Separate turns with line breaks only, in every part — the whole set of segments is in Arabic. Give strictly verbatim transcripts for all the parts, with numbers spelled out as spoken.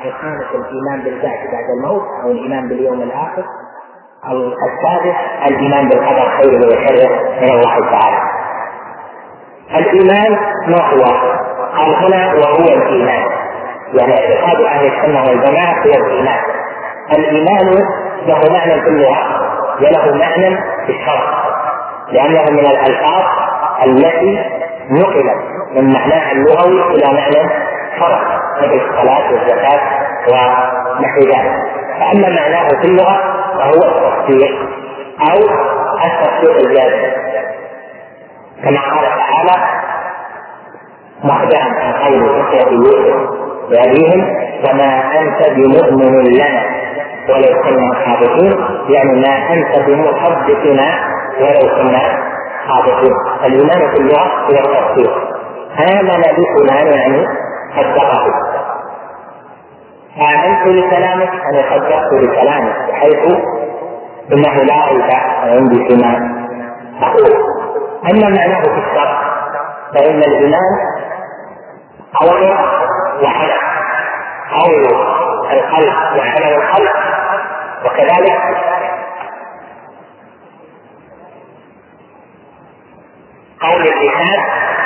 الخامس الإيمان بالبعث بعد الموت أو الإيمان باليوم الآخر. السادس الإيمان بالقدر خيره وشره من الله تعالى. الإيمان ما هو؟ قال هنا وهو الإيمان، يعني اعتقاد أهل السنة والجماعة هو الإيمان. الإيمان له معنى في اللغة وله معنى في الشرع، لأنه من الألفاظ التي نقلت من معناها اللغوي إلى معنى شرعي مثل الصلاة والزكاة ونحو ذلك. فأما معناه في اللغة فهو التصديق أو التصديق الجازم، كما قال تعالى مخبرا عن قول إخوة يوسف لأبيهم وما أنت بمؤمن لنا ولو كنا صادقين، يعني ما أنت بمصدقنا ولو كنا صادقين. الإيمان في اللغة هو التصديق. آمن بفلان يعني صدقه. آمنت لكلامك أنا صدقت لكلامك، بحيث إنه لا ريب عندي فيما أقول. أما معناه في الشرع فإن الإيمان قول وعمل، قول القلب وعمل القلب، وكذلك قول اللسان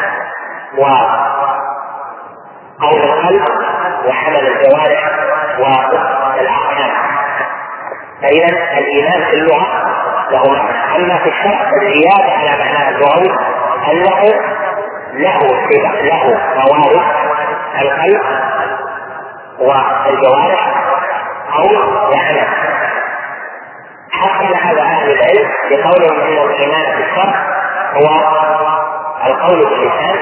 وقول القلب وعمل الجوارح والأركان. فإذا الإيمان في اللغة له معنى، أما في الشرع فالزيادة على معناه اللغوي أنه له صفة له موارد القلب والجوارح قول وعمل. حصل هذا أهل العلم بقولهم أن الإيمان في الشرع هو القول باللسان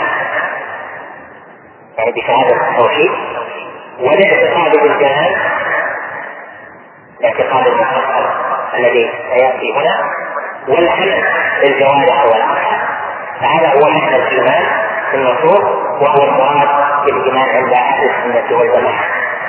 يعني بشهادة التوحيد، والاعتقاد بالجنان الاعتقاد المفصل الذي سيأتي هنا، والعمل بالجوارح والأركان. فهذا هو معنى الإيمان في النصوص، وهو المراد بالإيمان عند أهل السنة والجماعة.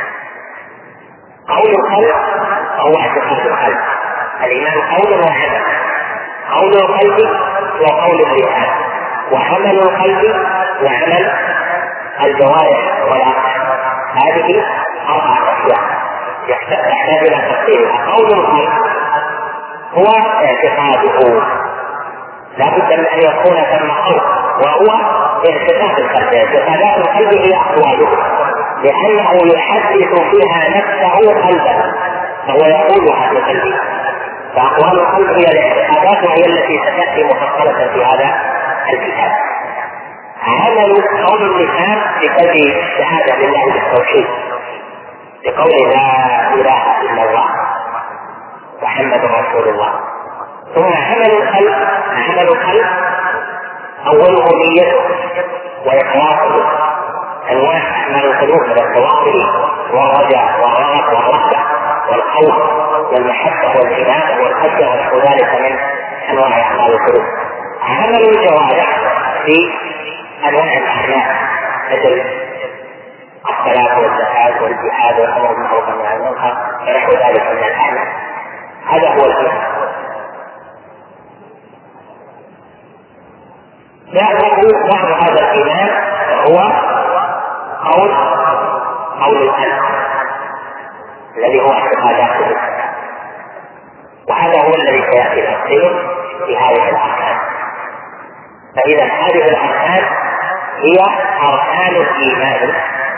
قول القلب هو اعتقاد القلب، الإيمان قول وعمل. قول القلب وقول اللسان، وعمل القلب وعمل الجوارح والأركان. هذه أربعة أشياء يحتاج إلى تفصيلها. قول القلب هو اعتقاده، لا بد من أن يكون ثم قول، وهو اعتقاد القلب. اعتقادات القلب هي أقواله، لأنه يحدث فيها نفسه قلبا فهو يقولها بقلبه، فأقوال القلب هي الاعتقادات وهي التي ستأتي مفصلة في هذا الكتاب. عمل قول اللسان بقول الشهادة لله بالتوحيد، بقول لا إله إلا الله محمد رسول الله. ثم عمل القلب، عمل القلب أوله نيته وإخلاصه، أنواع أعمال القلوب من التوكل والرجاء والرغبة والرهبة والخوف والمحبة والعناية والخشية ونحو ذلك من أنواع أعمال القلوب. عمل الجوارح في أنواع الأعمال مثل الصلاة والزكاة والجهاد والأمر بالمعروف والنهي عن المنكر ونحو ذلك من الأعمال. هذا هو الإيمان. يعرف بعض هذا الإيمان هو قول قول القلب الذي هو اعتقاداته، وهذا هو الذي سيأتي تفصيله في هذه الأركان. فإذا هذه الأركان هي أركان الإيمان،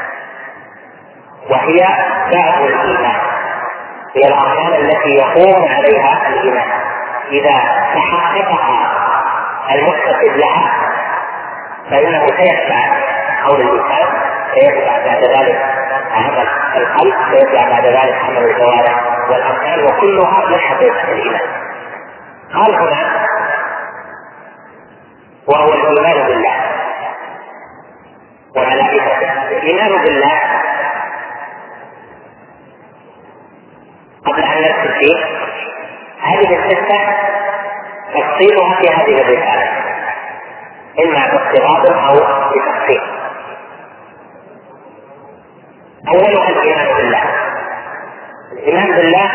وهي باب الإيمان، هي الأركان التي يقوم عليها الإيمان. إذا تحققها المتصف لها فإنه سيتبع قول اللسان، سيتبع بعد ذلك عمل القلب، سيتبع بعد ذلك عمل الجوارح والأركان، وكلها من حقيقة الإيمان. قال هنا وهو الإيمان بالله وملائكته. الإيمان بالله قبل أن ندخل فيه هذه الستة تفصيلها في هذه الرسالة، إما باستفاض أو بتفصيل. أولها الإيمان بالله. الإيمان بالله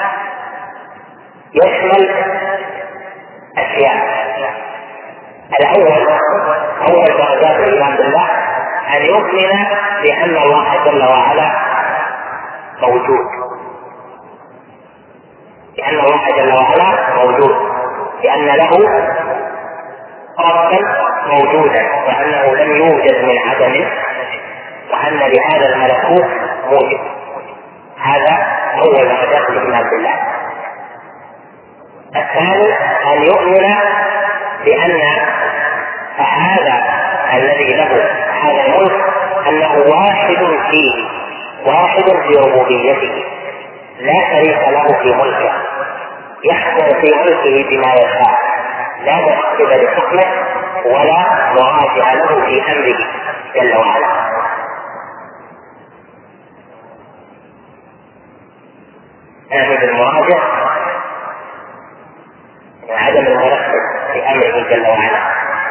يشمل أشياء. الأول أول درجات الإيمان بالله أن يؤمن بأن الله جل وعلا موجود، لأن الله جل وعلا موجود، لأن له ربا موجودا، وأنه لم يوجد من عدم، وأن لهذا الملكوت موجب. هذا أول درجات الإيمان بالله. الثاني أن يؤمن بأن هذا الذي له هذا الملك أنه واحد فيه، واحد في ربوبيته، لا شريك له في ملكه، يحكم في ملكه بما يشاء، لا مؤكد لحكمه ولا مراجع له في أمره جل وعلا. هذا المراجع عدم المنفذ في أمره جل وعلا،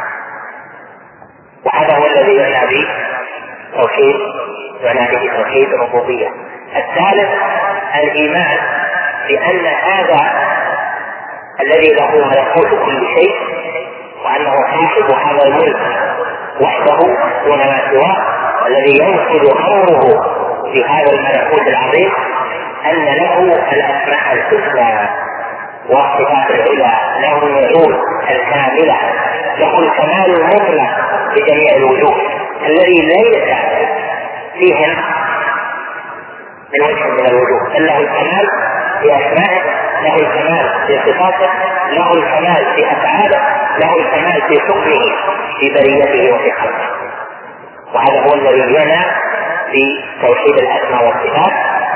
وهذا هو الذي يعنى به توحيد، يعنى به توحيد الربوبية. الثالث الإيمان بأن هذا الذي له ملكوت كل شيء، وأنه صاحب هذا الملك وحده دون ما سواه، الذي ينفذ أمره في هذا الملكوت العظيم، أن له الأسماء الحسنى والصفات العلى، له الوجود الكاملة، له الكمال المطلق بجميع الوجوه الذي ليس فيه من وجه من الوجوه، بل له الكمال في أسمائه، له الكمال في صفاته، له الكمال في أفعاله، له الكمال في حكمه في بريته وفي خلقه. وهذا هو الذي يعنى في توحيد الأسماء والصفات.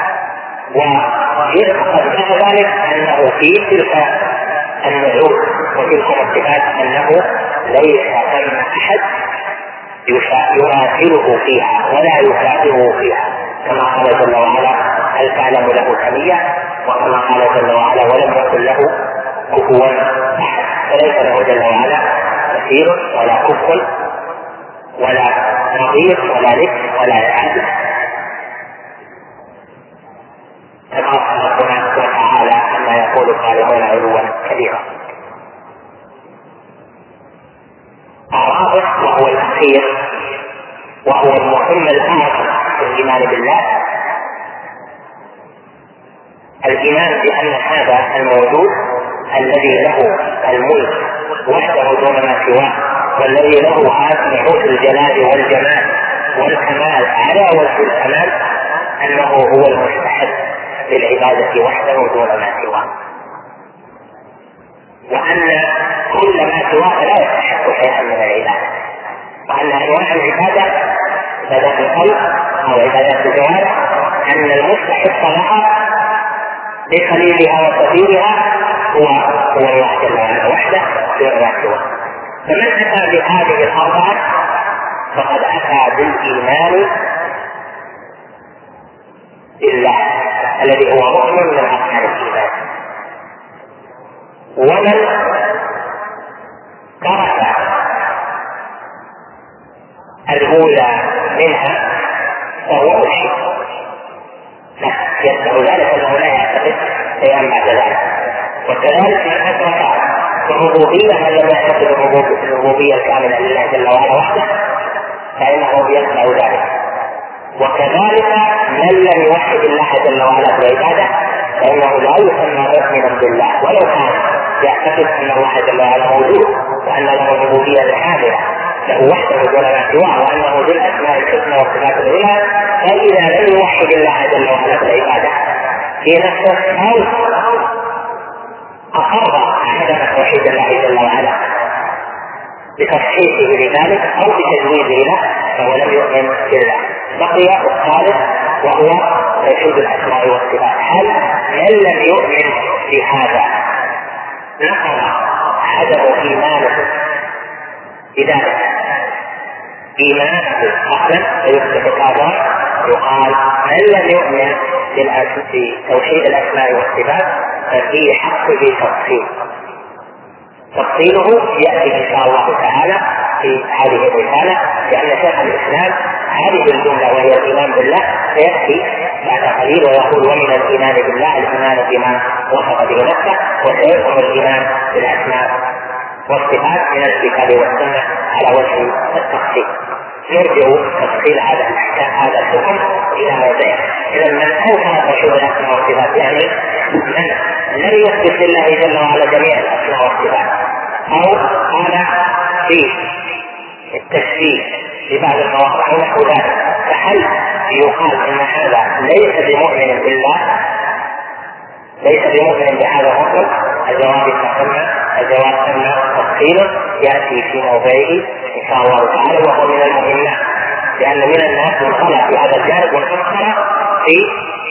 ويعتقد بعد ذلك أنه في تلك النعوت وتلك الصفات أنه ليس ثم أحد يماثله فيها ولا يكافئه فيها، كما قال جل وعلا هل تعلم له سميا، وكما قال جل وعلا ولم يكن له كفوا أحد. فليس له جل وعلا مثيل ولا كفء ولا نظير ولا ند ولا عادل، كما ربنا وتعالى عما يقول الظالمون علوا كبيرا. الرابع وهو الأخير وهو المهم الأعظم في الإيمان بالله، الإيمان بأن هذا الموجود الذي له الملك وحده دون ما سواه، والذي له هذا نعوت الجلال والجمال والكمال على وجه الكمال، أنه هو المستحق للعبادة وحده دون ما سواه، وأن كل ما سواه لا يستحق شيئا من العبادة، وأن أنواع العبادة عبادات القلب أو عبادات الجوارح أن المستحق لها بقليلها وكثيرها هو هو الله جل وعلا وحده دون ما سواه. فمن أتى بهذه الأربعة فقد أتى بالإيمان بالله الذي هو ركن من أركان الإيمان. ومن ترك الأولى منها فهو مشرك، يدعو ذلك أنه لا يعتقد شيئا بعد ذلك. وكذلك من أدرك الربوبية من لم يعتقد الربوبية الكاملة لله جل وعلا وحده فإنه يتبع ذلك. وكذلك من لم يوحد الله جل وعلا بالعبادة فإنه لا يسمى مؤمنا بالله ولو كان يعتقد أن الله جل وعلا موجود وأن له الربوبية الكاملة له وحده دون ما سواه وأنه ذو الأسماء الحسنى والصفات العلى. فإذا لم يوحد الله جل وعلا بالعبادة في نفسه أو أقر عدم توحيد الله جل وعلا بتصحيحه لذلك أو بتجويزه له فهو لم يؤمن بالله. بقي الثالث وهو توحيد الأسماء والصفات. هل من لم يؤمن بهذا نقل عدم إيمانه بذلك إيمانه أصلا فيصبح كافرا؟ يقال من لم يؤمن بتوحيد الأسماء والصفات ففيه حق بتفصيل، تفصيله يأتي إن شاء الله تعالى في هذه الرسالة، لأن شيخ الإسلام هذه الجملة وهي الإيمان بالله سيأتي بعد قليل ويقول ومن الإيمان بالله الإيمان بما وصف به نفسه، وسيكون الإيمان بالأسماء والصفات من الكتاب والسنة على وجه التفصيل. يرجع تفصيل هذا هذا الحكم الى موضعه. اذا من انكر توحيد الاسماء والصفات يعني من لم يثبت لله جل وعلا جميع الاسماء والصفات، او قال في التشبيه في بعض المواقع او نحو ذلك، فهل يقال ان هذا ليس بمؤمن بالله، ليس بمؤمن بهذا الحكم؟ الجواب تسمى الجواب تسمى تفصيله ياتي في موضعه ان شاء الله تعالى، وهو من المهمات، لان من الناس من خلق في هذا الجانب وفكر في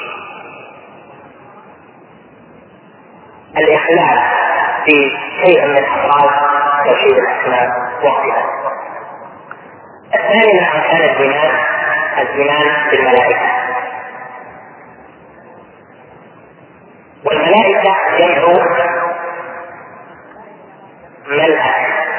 الاخلال في شيء من افراد توحيد الاسماء والصفات. الثاني من اركان الايمان الايمان بالملائكه، والملائكه جمع ملأ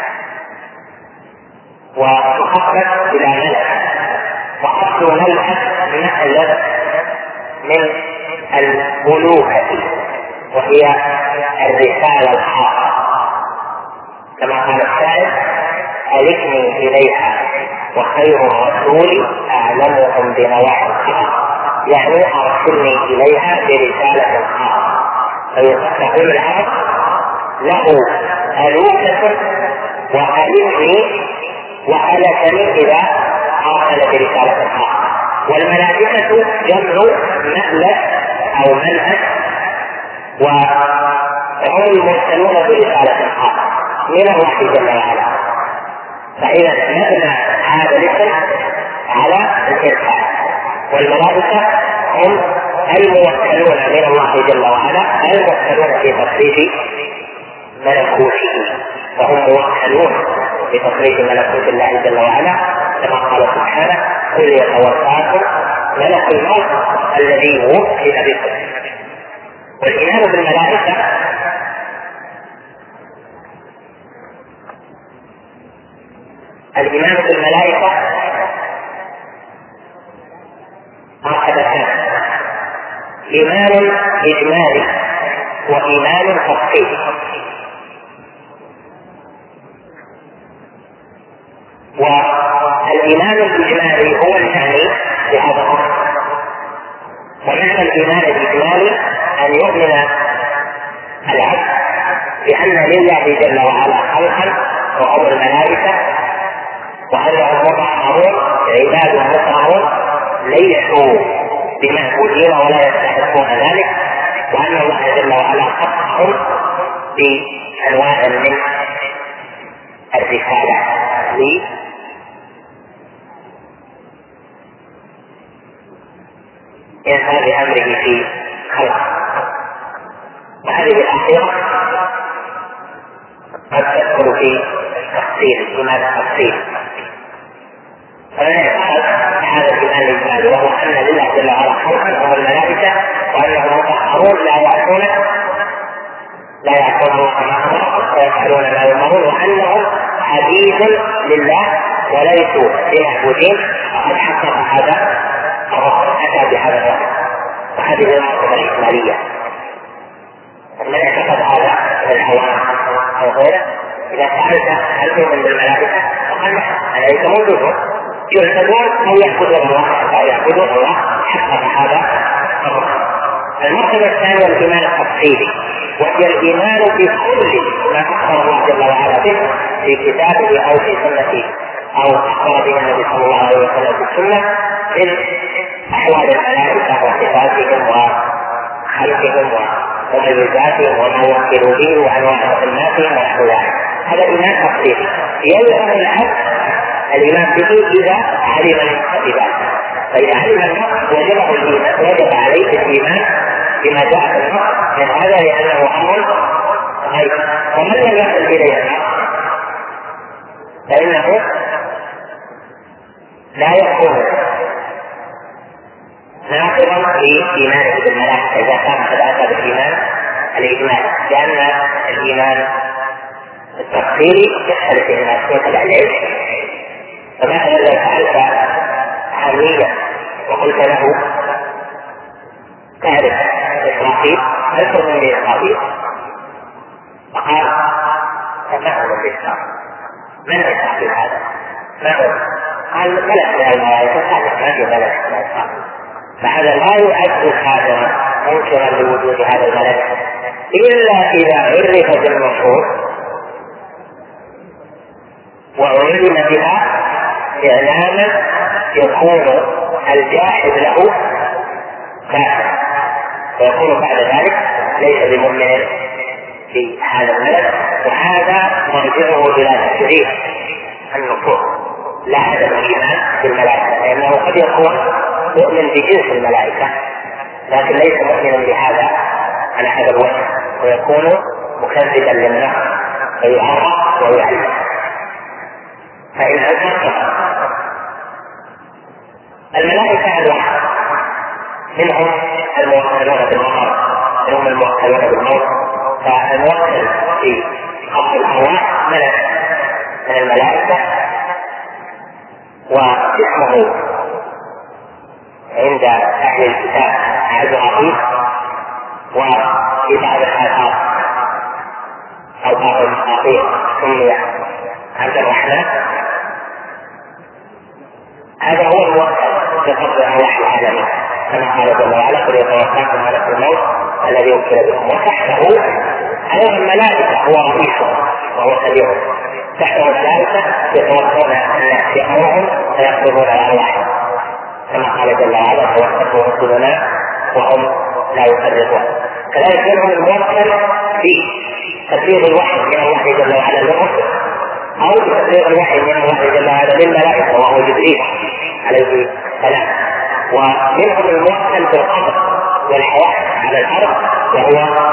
وتخفف الى ملأ، وأصل ملأ نقلت من الملوكة وهي الرسالة الخاصة، كما قال الشاعر: ألفني إليها وخير الرسول أعلمهم بنواحي الخطأ، يعني أرسلني إليها برسالة خاصة. فيقول العرب له ألوكة وألفني وألفني إذا أرسل برسالة خاصة. والملائكة جمع مألف أو منهج، وهم المرسلون برسالة خاصة من الله جل وعلا. فإذا مبنى هذا الاسم على الإرسال، والملائكة هم الموكلون من الله جل وعلا الموكلون في تصريف ملكوته، فهم موكلون في تصريف ملكوت الله جل وعلا، كما قال سبحانه: قل يتوفاكم ملك الموت الذي وكل بكم. والإيمان بالملائكة الإيمان بالملائكة مرحبتان: إيمان إجمالي وإيمان تفصيلي. والإيمان الإجمالي هو الثاني بهذا الأمر. ومعنى الإيمان الإجمالي أن يؤمن العبد بأن لله جل وعلا خلقا وهم الملائكة، وأنهم مطهرون عباد مطهرون ليسوا بمعبودين ولا يستحقون ذلك، وأن الله جل وعلا خصهم بأنواع من الرسالة لإنفاذ أمره في خلقه. وهذه الأخيرة قد تدخل في تفصيل إيمان التفصيل. فمن يعتقد هذا الإيمان الإجمالي وهو أن لله جل وعلا خلقا وهو الملائكة وأنهم مطهرون لا يعصون لا يعصون الله ما أمر ويفعلون ما يؤمرون، وأنهم عبيد لله وليسوا بمعبودين، فقد حقق هذا الرسول أتى بهذا الرسول. وهذه المرتبة الإجمالية. من اعتقد هذا من العوام أو غيره، إذا سألت هل تؤمن بالملائكة؟ فقال نعم، الملائكة موجودون يعبدون أو يعبدون الله حتى يعبدون الله، حقق هذا الرسول. المرتبة الثانية الإيمان التفصيلي، وهي الإيمان بكل ما أخبر الله جل وعلا به في كتابه أو في سنته أو أخبر به النبي صلى الله عليه وسلم في السنة من أحوال الملائكة وصفاتهم وخلقهم وميزاتهم وما يوكلوا به وأنواع خدماتهم ونحو ذلك. هذا إيمان تفصيلي يلزم العبد الإيمان به إذا علم الصفات. فإذا علم النص وجبه الإيمان، وجب عليه الإيمان بما جاء في النص من هذا، لأنه أمر غيب. ومن لم يصل إليه النص فإنه لا يكون ناقضا في إيمانه بالملائكة إذا كان قد أتى بالإيمان الإجمالي، لأن الإيمان التفصيلي يختلف من أسلوب العلم. فمثلا لو سألت حميدا وقلت له تعرف إسرائيل؟ هل تؤمن بإسرائيل؟ فقال ما هو بإسرائيل؟ من إسرائيل هذا؟ ما هو؟ قال ملك من الملائكة ثابت، ما في ملك من الخلق، فهذا لا يعد كافرا منكرا لوجود هذا الملك إلا إذا عرف بالنصوص وعلم بها إعلاما يكون الجاحد له كافر، ويكون بعد ذلك ليس بمؤمن في هذا الملك. وهذا مرجعه إلى تشريع النصوص لا عدم الإيمان بالملائكة، لأنه قد يكون مؤمن بجنس الملائكة لكن ليس مؤمنا بهذا على هذا الوجه، ويكون مكذبا للنص فيعرف ويعلم. فإن أنزلت الملائكة أنواع، منهم الموكلون بالمرض، منهم الموكلون بالموت. فالموكل في قبض الأرواح ملك من الملائكة، واسمه عند أهل الكتاب عزرائيل، وفي بعض الآثار أو بعض المساطير سمي عبد الرحمن. هذا هو الموكل بقبض أرواح العالمين، كما قال جل وعلا: قل يتوفاكم ملك الموت الذي وكل بكم. وتحته أيضا الملائكة هو رئيسهم وهو كبيرهم، تحته الملائكة يتوفون الناس يأمرهم فيقبضون الأرواح، كما قال جل وعلا: توفته رسلنا وهم لا يفرطون. كذلك منهم الموكل في تبليغ الوحي من الله جل وعلا للرسل، أو تبليغ الوحي من الله جل وعلا للملائكة وهو جبريل عليه السلام. ومنهم الموكل بالقبض والحياة على الأرض وهو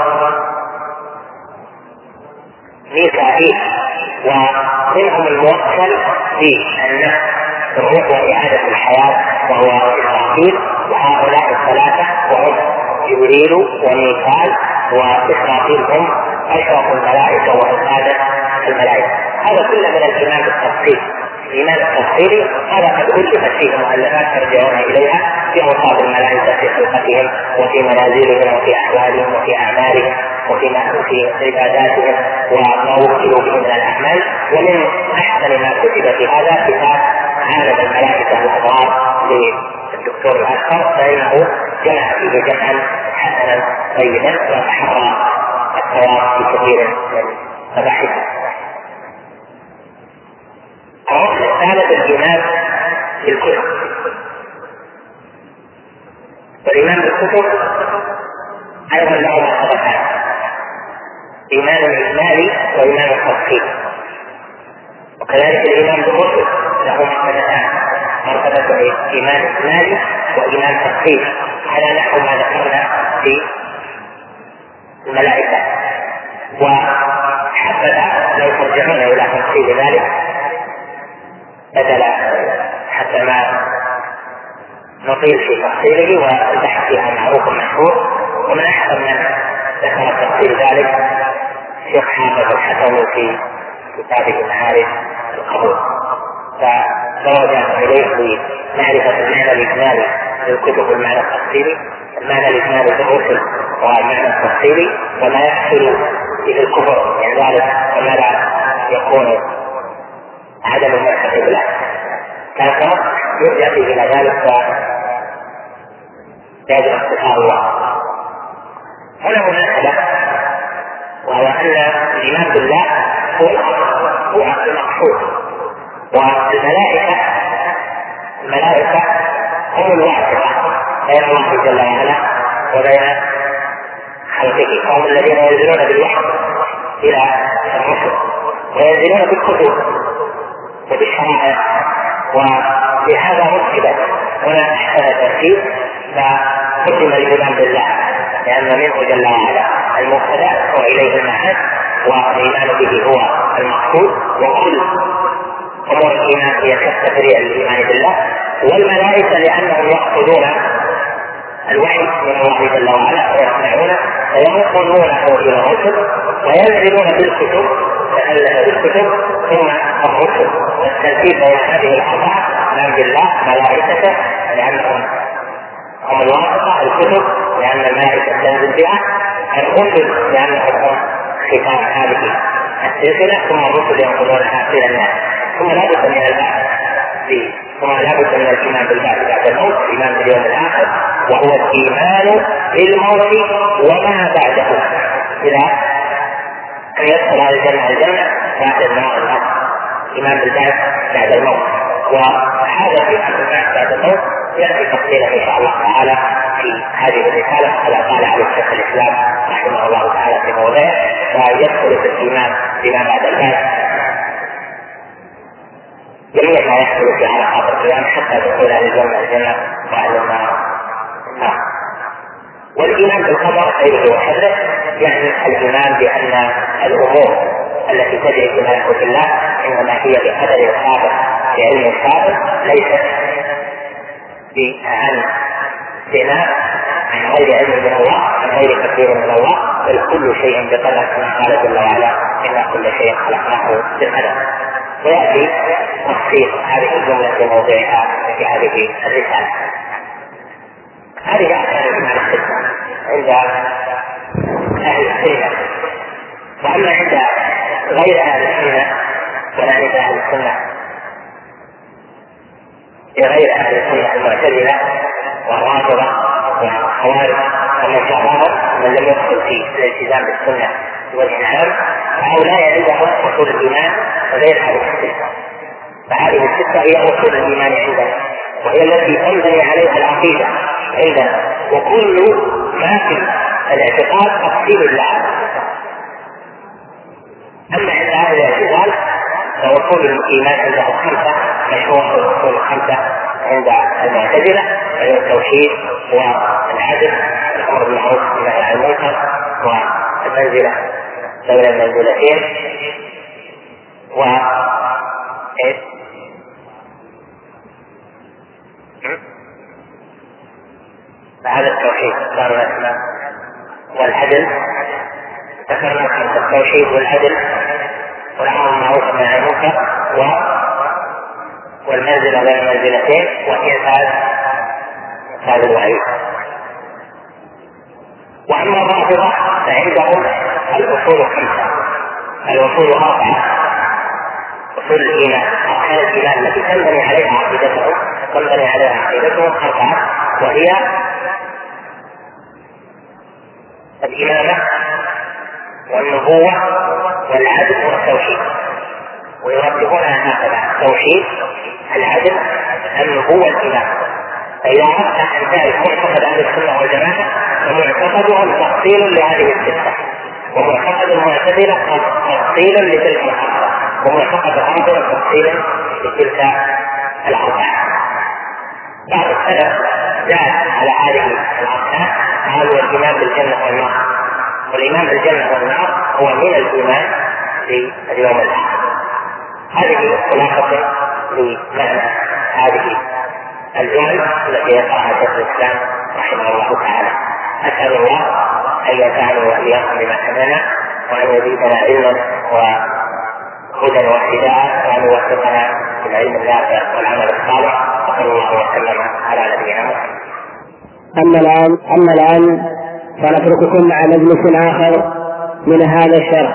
ميكائيل. ومنهم الموكل في النفس الروح وإعادة الحياة وهو إسرافيل. وهؤلاء الثلاثة وهم جبريل وميكائيل وإسرافيل هم أشرف الملائكة وأسعد الملائكة. هذا كله من الإيمان بالتفصيل. الإيمان التفصيلي هذا قد ألفت فيه مؤلفات ترجعون إليها في أوصاف الملائكة في خلقتهم وفي منازلهم وفي أحوالهم وفي أعمالهم وفي في عباداتهم وما وكلوا به من الأعمال. ومن أحسن ما كتب في هذا كتاب عالم الملائكة الأبرار للدكتور الأشقر، فإنه جمع فيه جمعا حسنا طيبا وتحرى الثواب في كثير من مباحثه. الركن الثالث الإيمان بالكتب. والإيمان بالكتب أيضا له مرتبتان: إيمان إجمالي وإيمان تفصيلي. وكذلك الإيمان بالرسل له مرتبتان: مرتبة إيمان إجمالي وإيمان تفصيلي، على نحو ما ذكرنا في الملائكة. وحبذا لو ترجعون إلى تفصيل ذلك بدل حتى ما نطيل في تفصيله، والبحث فيها معروف مشهور. ومن أحسن من ذكر تفصيل ذلك الشيخ حافظ الحكمي في كتابه معارف القبول، فدرجة إليه بمعرفة المعنى الإجمالي للكتب والمعنى التفصيلي، المعنى الإجمالي في الرسل والمعنى التفصيلي، وما يحصل في الكفر يعني ذلك وما لا يكون عدم المعتقد له، كان يرجع فيه إلى ذلك ويجب اختصار الله. هنا مناسبة، وهو أن الإيمان بالله هو هو المقصود. والملائكة الملائكة هم الواسطة بين الله جل وعلا وبين خلقه، هم الذين ينزلون بالوحي إلى الرسل وينزلون بالكتب وبالشرائع. وبهذا رتبت هنا أحسن ترتيب فقدم الإيمان بالله، لأن منه جل وعلا المبتدأ وإليه المعاد، والإيمان به هو المقصود. وكل أمور الإيمان هي كالتفريع للإيمان بالله. والملائكة لأنهم يقصدون الوحي من الله جل وعلا ويسمعونه وينقلونه إلى الرسل وينزلون بالكتب تألف بالكتب ثم الرسل. الترتيب بين هذه الأربعة: الإيمان بالله، ملائكته لأنهم هم الواسطة، الكتب لأن الملائكة تنزل بها، الرسل لأنهم هم ختام هذه السلسلة، ثم الرسل ينقلونها إلى الناس. ثم لا بد من البعث ثم لا بد من الايمان بالبعث بعد الموت، الايمان باليوم الاخر، وهو الايمان بالموت وما بعده الى ان يدخل هذا الجنه الجنه بعد النار الارض، ايمان بالبعث بعد الموت. وهذا في البعث بعد الموت ياتي تفصيلا ان شاء الله تعالى في هذه الرساله كما قال عليه شيخ الاسلام رحمه الله تعالى في موضعه، ويدخل في الايمان بما بعد البعث جميع ما يحصل في علاقات القيام حتى دخول اهل الجنه الجنه واهل النار النار. والايمان بالقدر خيره وشره يعني الايمان بان الامور التي تجري في ملكوت الله انما هي بقدر سابق بعلم سابق، ليست عن بناء عن غير علم من الله، عن غير تقدير من الله، بل كل شيء بقدر كما قال جل وعلا ان كل شيء خلقناه بقدر. ويأتي تفصيل هذه الجملة في موضعها في هذه الرسالة. هذه أحكام الإيمان الستة عند أهل السنة، وأما عند غير أهل السنة ولا عند أهل السنة غير أهل السنة المعتزلة والرافضة والخوارج ومن شابههم من لم يدخل في الالتزام بالسنة والإنعام، هؤلاء عندهم أصول الإيمان غير هذه الستة. فهذه الستة هي أصول الإيمان عندنا، وهي التي تنبني عليها العقيدة عندنا، وكل ما في الاعتقاد تفصيل لها. أما عند هذا الاعتقاد فأصول الإيمان عندهم خمسة، مشروع الأصول الخمسة عند المعتزلة، وهي التوحيد والعدل والأمر بالمعروف والنهي عن المنكر والمنزلة بين المنزلتين و إيه؟ فهذا التوحيد صار الأسماء والعدل، ذكرنا خمسة: التوحيد والعدل والأمر بالمعروف والنهي عن المنكر والمنزلة بين المنزلتين وإنفاذ هذا الوعيد. وأما الرافضة فعندهم الأصول خمسة، الأصول أربعة: أصول الإيمان، أركان الإيمان التي تنبني عليها عقيدتهم تنبني عليها عقيدتهم أربعة، وهي الإمامة والنبوة والعدل والتوحيد، ويرتبونها هكذا: التوحيد، العدل، النبوة، الإمامة. فإذا أردت أن تعرف معتقد أهل السنة والجماعة فمعتقدهم تفصيل لهذه الستة، ومعتقد المعتزلة تفصيل لتلك الأربعة، ومعتقد الرافضة تفصيل لتلك الأربعة. بعض السلف زاد على هذه الأركان قالوا الإيمان بالجنة والنار، والإيمان بالجنة والنار هو من الإيمان باليوم الآخر. هذه خلاصة لمعنى هذه الجمل التي يقرأها شيخ الإسلام رحمه الله تعالى. أسأل الله أن ينفعني وإياكم بما سمعنا، وأن يزيدنا علما وهدى واهتداء، وأن يوفقنا بالعلم النافع والعمل الصالح، وصلى الله وسلم على نبينا محمد.
أما الآن أما الآن فنترككم مع مجلس آخر من هذا الشرح.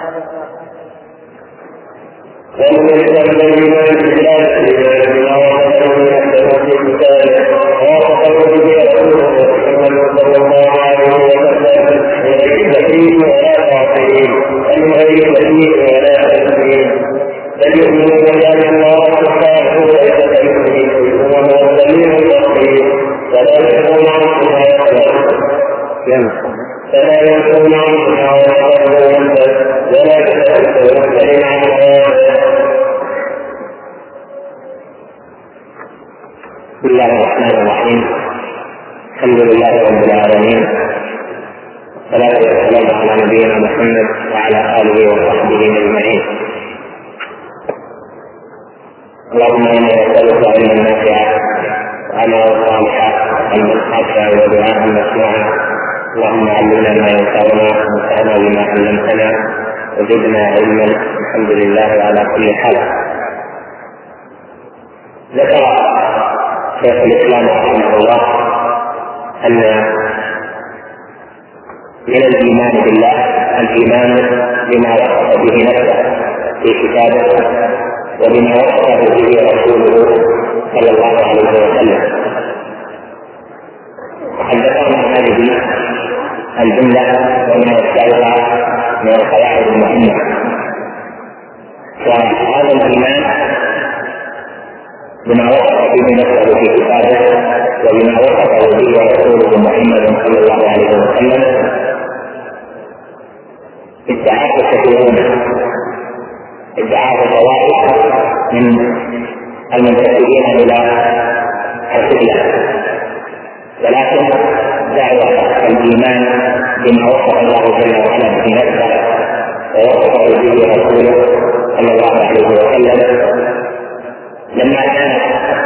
فلا يكون عنها ولا بسم الله الرحمن الرحيم. الحمد لله رب العالمين، والصلاة والسلام على نبينا محمد وعلى آله وصحبه أجمعين. اللهم إنا نسألك علما نافعا وعملا صالحا وقلبا خاشعا ودعاء مسموعا. اللهم علمنا ما ينفعنا وانفعنا بما علمتنا وزدنا علما. الحمد لله على كل حال. ذكر شيخ الإسلام رحمه الله أن من الإيمان بالله الإيمان بما وصف به نفسه في كتابه وبما وصف به رسوله صلى الله عليه وسلم. وقد ذكرنا هذه الجملة وما يتبعها من القواعد المهمة. وهذا الإيمان بما وصف به نفسه في كتابه وبما وصفه به رسوله محمد صلى الله عليه وسلم ادعاه كثيرون، ادعاه طوائف من المنتسبين الى القبلة، ولكن دعوة الإيمان بما وصف الله جل وعلا في نفسه ووصفه به رسوله صلى الله عليه وسلم لما كانت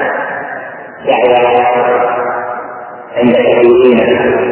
دعوة عند كثيرين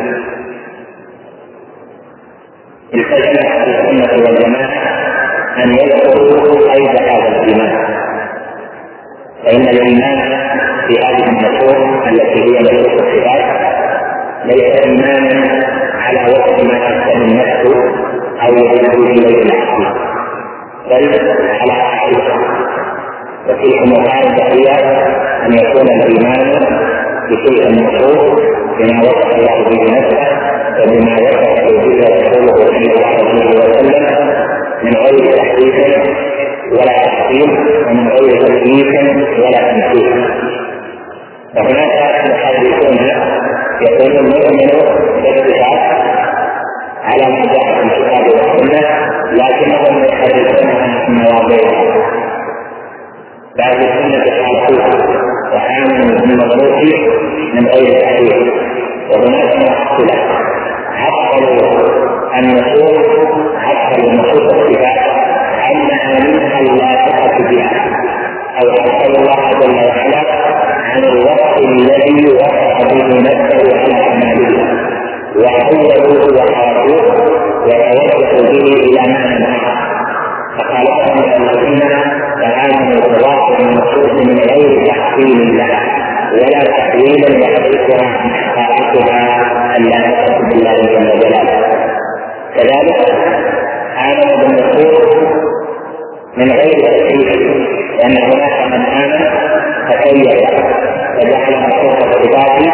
التزمت السنة والجماعة أن يذكروا قيد هذا الإيمان، فإن الإيمان في هذه النصوص التي هي نصوص الصفات ليس إيمانا على وقت ما تحتمل النفس أو يدعو إليه العقل، بل على حقيقة. وتلك المقارنة هي أن يكون الإيمان بتلك النصوص بما وصف الله به نفسه وبما وصف به رسوله صلى الله عليه وسلم من غير تحريف ولا تحريم ومن غير تكييف ولا تمثيل. وهناك محدثون يقول المؤمن بالصفات على ما جاء في الكتاب والسنة، لكنهم يحدثون عن مواضيعها. بعض السنة خالفوها وآمنوا بالمغلوط من غير تحريف، وهناك معطلة عطلوا النصوص عطلوا نصوص الصفات عن معانيها اللائقة بها، أو عطلوا الله جل وعلا عن الوصف الذي وصف به نفسه على أعماله، وحولوه وحرفوه وتوجهوا به إلى معنى آخر. فقال لهم الذين تعاملوا بواقع النصوص من غير تحصيل لها ولا تحويلا يحدثها عن حقائقها اللائقة بالله جل جلاله. كذلك آمنوا بالنصوص من غير تكليف، لأن هناك من آمن تكيف وجعل نصوص الصفات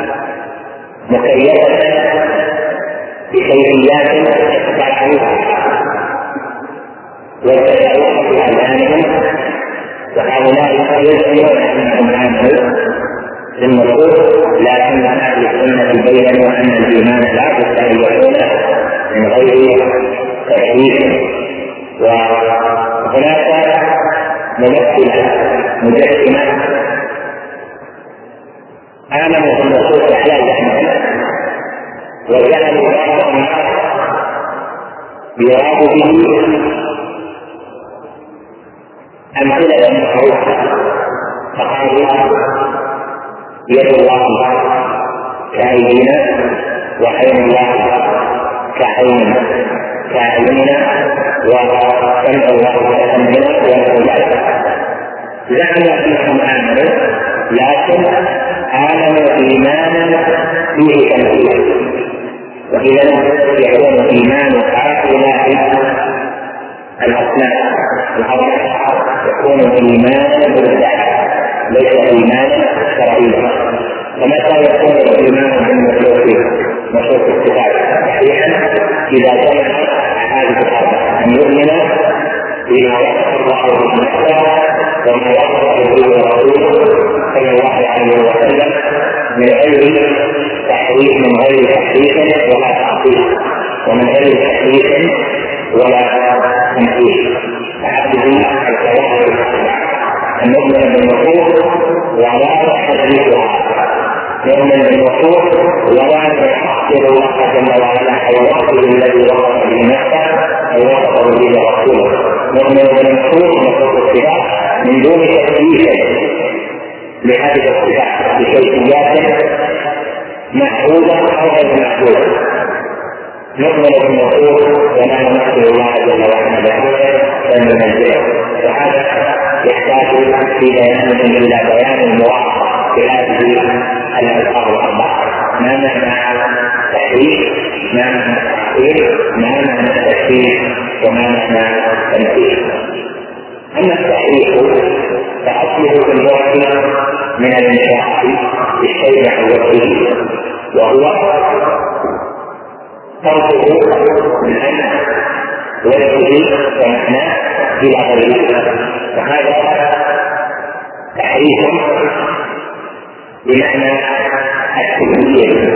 مكيفة بكيفيات تعرفها وتتعلق بأذهانهم، وهؤلاء يزعمون أنهم آمنوا بالنصوص، لكن أهل السنة بينوا أن الإيمان لا بد أن يكون من غير تكليف. وهناك ممثلة مجسمة آمنوا بالنصوص على ذهنهم وجعلوا بعض الناس يراد به أمثلة معروفة، فقالوا يد الله كأيدينا وعين الله كعيننا كأعيننا وسمع الله كسمعنا ونحو ذلك. زعموا أنهم آمنوا، لكن آمنوا إيمانا فيه تمثيل، وإذا يكون إيمان هؤلاء الأصناف الأربعة يكون إيمانا بالله ليس إيمانا شرعيا. فمتى يكون الإيمان بالمخلوقين نصوص الصفات صحيحا؟ إذا جمع هذه الأربعة: أن يؤمن بما وصف الله بنفسه وما وصف به رسوله صلى الله عليه وسلم من غير تحريف من غير تحريف ولا تعطيل ومن غير تحريف ولا تمثيل. فهذه القواعد الأربعة: أن نؤمن بالنصوص ولا تحريفها، نؤمن بالنصوص ولا نحصر الله جل وعلا أو وصفه الذي وصف به نفسه أو وصفه به رسوله، نؤمن بالنصوص نصوص الصفات من دون تكليف لهذه الصفات بكيفيات محدودة أو غير محدودة. نؤمن بالنصوص ولا نمثل الله جل وعلا بحقه فننزله، وهذا يحتاج في بيان إلى بيان المواقع في هذه الألفاظ الأربعة: ما معنى تحريف، ما معنى تعطيل، ما معنى تكفير، وما معنى تمثيل. أما التحريف فأصله في اللغة من الانشراح بالشيء عن وجهه، وهو تركه من أن وجهه ومعناه إلى غيره، وهذا تحريف بمعنى التغيير،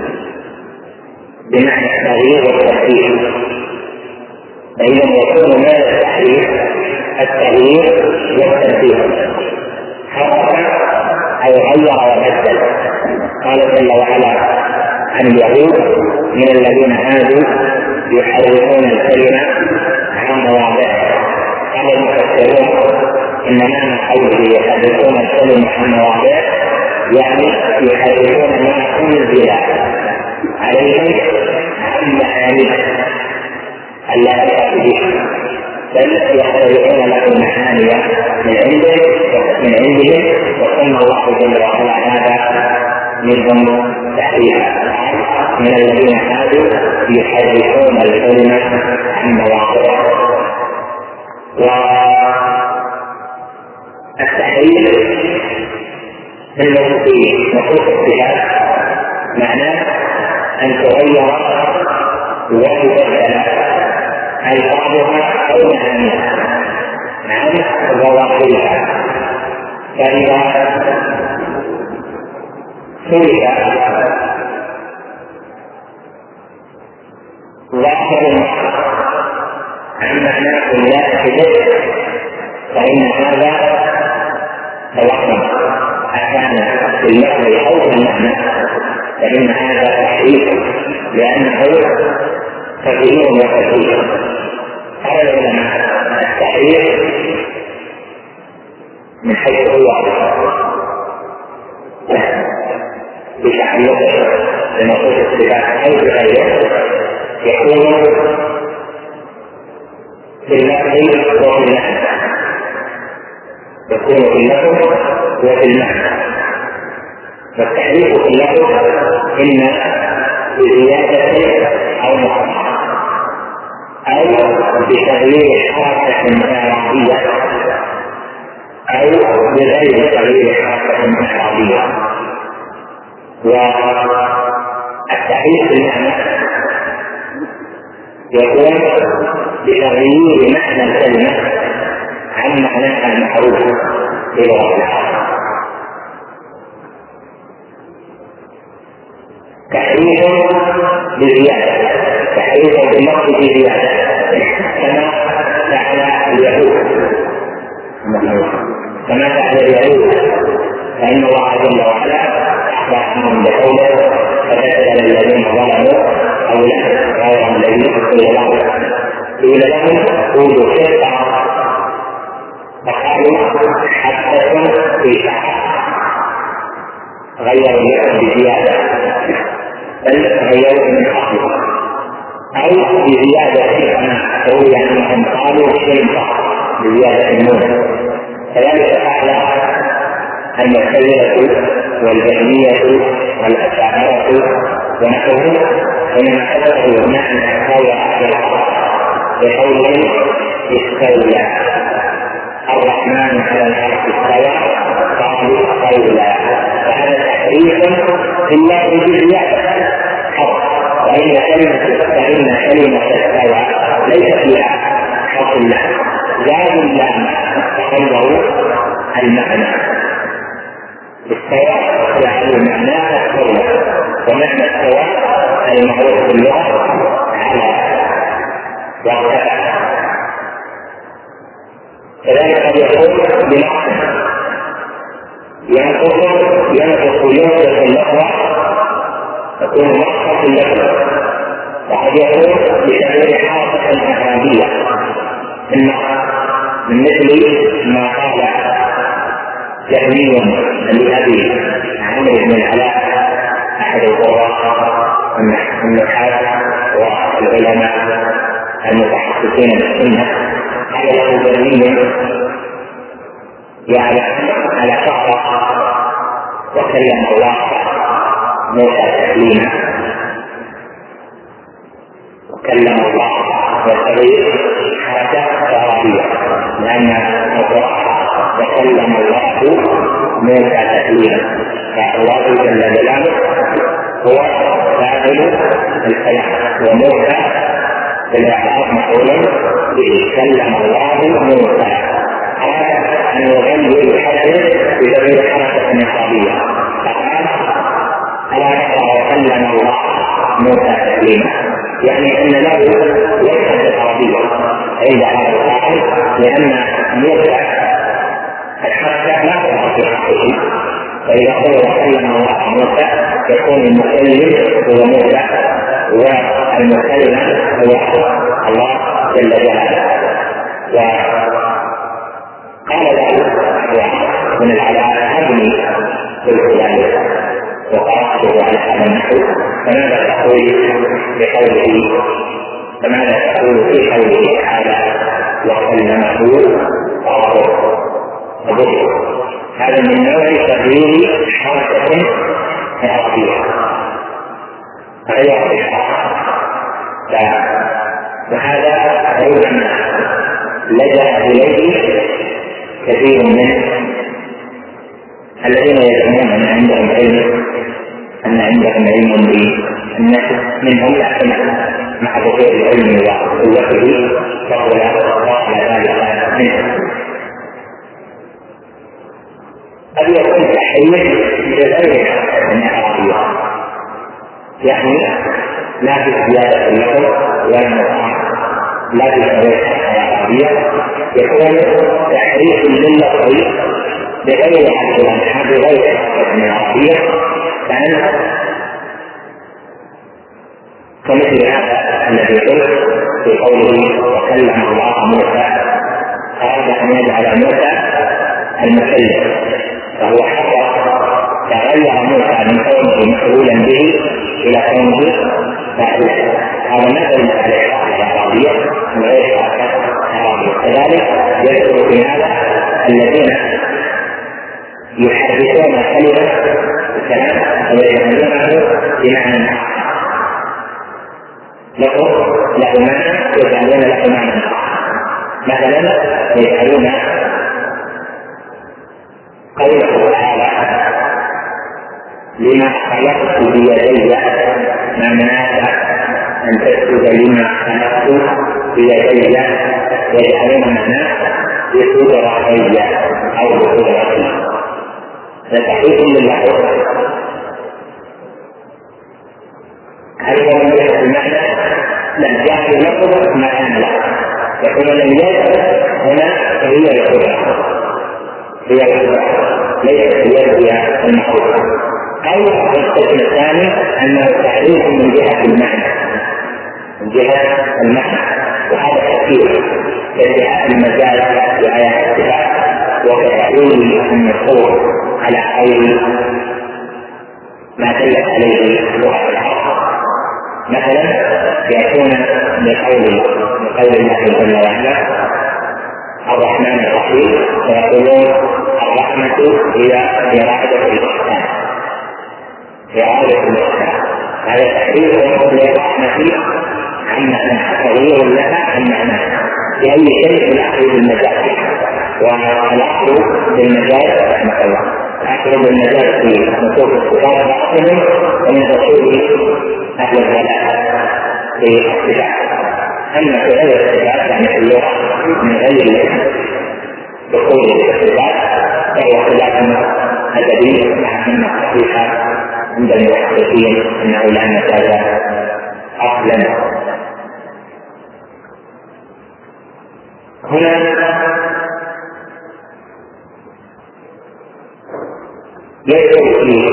بمعنى التغيير والتحريف. فإذا يكون من التحريف التغيير والتنفيذ، حرف أي غير وبدل. قال جل وعلا عن اليهود: من الذين هادوا يحرفون الكلمة عن مواضعه. قال المفسرون إن معنى قوله يحرفون الكلمة عن مواضعه يعني يحرفون ما أنزل عليهم عن معانيه التي به، بل يخترعون لهم معاني من عنده من عندهم، وسمى الله جل وعلا هذا منهم تحريفا. من الذين هادوا يحرفون الكلمة عن مواضعه. والتحريف انه في نصوص الصفات معناه ان تغير وتبدل الفاظها او معانيها عن ظواهرها. فاذا صرف ظاهر عن معناه لا تجد فإن هذا توهم أكان في اللفظ أو في المعنى، فإن هذا تحريف لأنه تغيير وتغيير. قال العلماء: التحريف من حيث هو بتعلقه بنصوص الصفات أو بغيره يكون في اللفظ وفي المعنى، يكون في اللفظ وفي المعنى. والتحريف في اللفظ إما بزيادة أو نقص أو بتغيير حركة إعرابية أو بغير تغيير حركة إعرابية. والتحريف في المعنى يكون بتغيير معنى الكلمة عن معناها المعروف بلغة العرب. تحريف بزيادة، تحريف باللفظ بزيادة، كما فعل اليهود كما فعل اليهود فإن الله جل وعلا أخبر عنهم بقوله: فبدل الذين ظلموا قولا غير الذي قيل لهم قيل لهم قولوا حقا فقالوا حدثوا في شعر، غيروا اللفظ بزيادة بل غيروا من أصله، أو بزيادة كما روي عنهم قالوا شرطة بزيادة النون. كذلك فعل المعتزلة والجهمية والأشاعرة ونحوهم حينما حدثوا معنى قول أهل الأرض بقوله: استولى الرحمن على العرش استوى، قالوا استولى. فهذا تحريف في الله بزيادة حرف، وإن كلمة فإن كلمة استوى ليس فيها حرف اللام، زادوا اللام فغيروا المعنى. استوى يعني معناه استولى، ومعنى استوى المعروف باللغة على وارتفع. كذلك قد يكون بنقص ينقص ينقص ينقص اللفظ تكون نقصة اللفظ، وقد يكون بتغيير حركة إعرابية من مثل ما قال جهمي لأبي عمرو بن العلاء أحد القراء النحاة والعلماء المتحدثين بالسنة، قال له جهمي: يعني على فقرة وكلم الله موسى تكليما، وكلم الله وتغيير حركة إعرابية، لأن وكلم الله موسى تكليما. فالله جل جلاله هو فاعل الكلام، وموسى بالاعتراف مفعول به. كلم الله موسى، هذا ان يغير الحدث بغير حركه نصابيه، فقال الا ترى وكلم الله موسى تكليما، يعني ان له وجهه عربيه عند هذا القائل، لان موسى الحركه لا تظهر في حقه، فاذا قال وكلم الله موسى يكون المكلم هو موسى والمكلم هو الله جل جلاله. وقال له من العلاء ابني قلت ذلك وقرأته على هذا النحو، فماذا تقول بقوله فماذا تقول في قوله تعالى وكلمه ربه؟ هذا من نوع تغيير حركة عربية غير الإشارة، وهذا ربما لجأ إليه كثير من الذين يزعمون أن عندهم علم أن عندهم علم بالنفس منهم، لكن مع ظهور العلم وقوته فهو على ذلك منهم. قد يكون تحريف بغير العربية، يعني لا في زيادة اللغة ولا نقصان، لا في زيادة العربية، يكون تحريف للغة بغير العربية بغير العربية، لأن كمثل هذا الذي قلت في قوله وكلم الله موسى، أراد أن يجعل موسى المكلم، فهو حتى تغير موسى من كونه مفعولا به الى كونه فاعلا. هذا ما دل على الشرع العربيه من غير حركه عربيه. كذلك يذكر في هذا الذين يحرفون كلمه الكلام ويجعلونه بمعنى له له معنى يجعلون له معنى، مثلا يجعلون قوله تعالى لما خلقت بيدي معناه ان تسجد لما خلقت بيدي، يجعلون معناه بقدرتي او بقدرتي، فتحقيق للحق. هل هو من جهه المعنى؟ لا، جاء بلفظ معنى لا، يكون اليد هنا هي القدره، هي القدره ليست اليد هي المخلوق. أو القسم الثاني أنه تعريف من جهة المعنى، من جهة المعنى، وهذا كثير كادعاء المجال في آيات الصفات وكتأويل النصوص على قول ما دلت عليه لغة العرب. مثلا يأتون بقول بقول الله جل وعلا الرحمن الرحيم، ويقولون الرحمة هي إرادة الإحسان، إرادة الإحسان، هذا تحريف للرحمة عن معناها، تغيير لها عن معناها بأي شيء الأخذ بالمجال. والأخذ بالمجال رحمة الله، الأخذ بالمجال في نصوص الصفات باطل ومن رسول أهل الضلال في الصفات. أما في غير الصفات يعني في اللغة من غير دخول الصفات فهو خلاف أدبي، لكن الصحيح عند المحدثين أنه لا مسألة أصلا. هنا يدخل فيه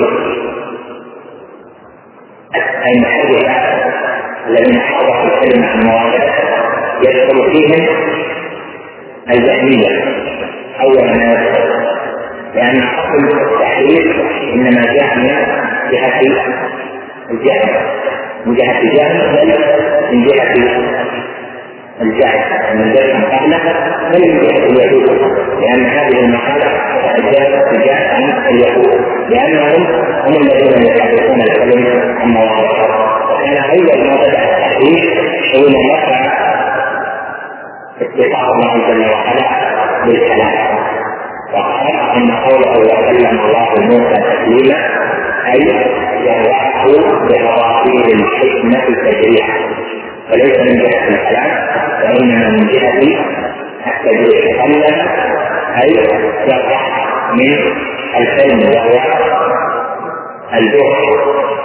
المحدثة الذين حضروا الكلمة عن مواضع، يدخل فيهم الجهمية أول ما يدخل، لأن أصل التحريف إنما جاء من جهة الجهل، من جهة الجهل بل من جهة الجهل من جهة قبله بل من جهة اليهود، لأن هذه المقالة جاءت تجاه عن اليهود، لأنهم هم الذين يحرفون الكلمة عن مواضعها. وكان أول ما بدأ التحريف حين رفع اتفاق الله جل وعلا بالكلام، وقال ان قوله وكلم الله موسى تكليما اي جرعه بمراحل الحكمه تجريعا، وليس من جهه الكلام وانما من جهه التجريع. كلم اي جرع من الحلم وهو الجهد،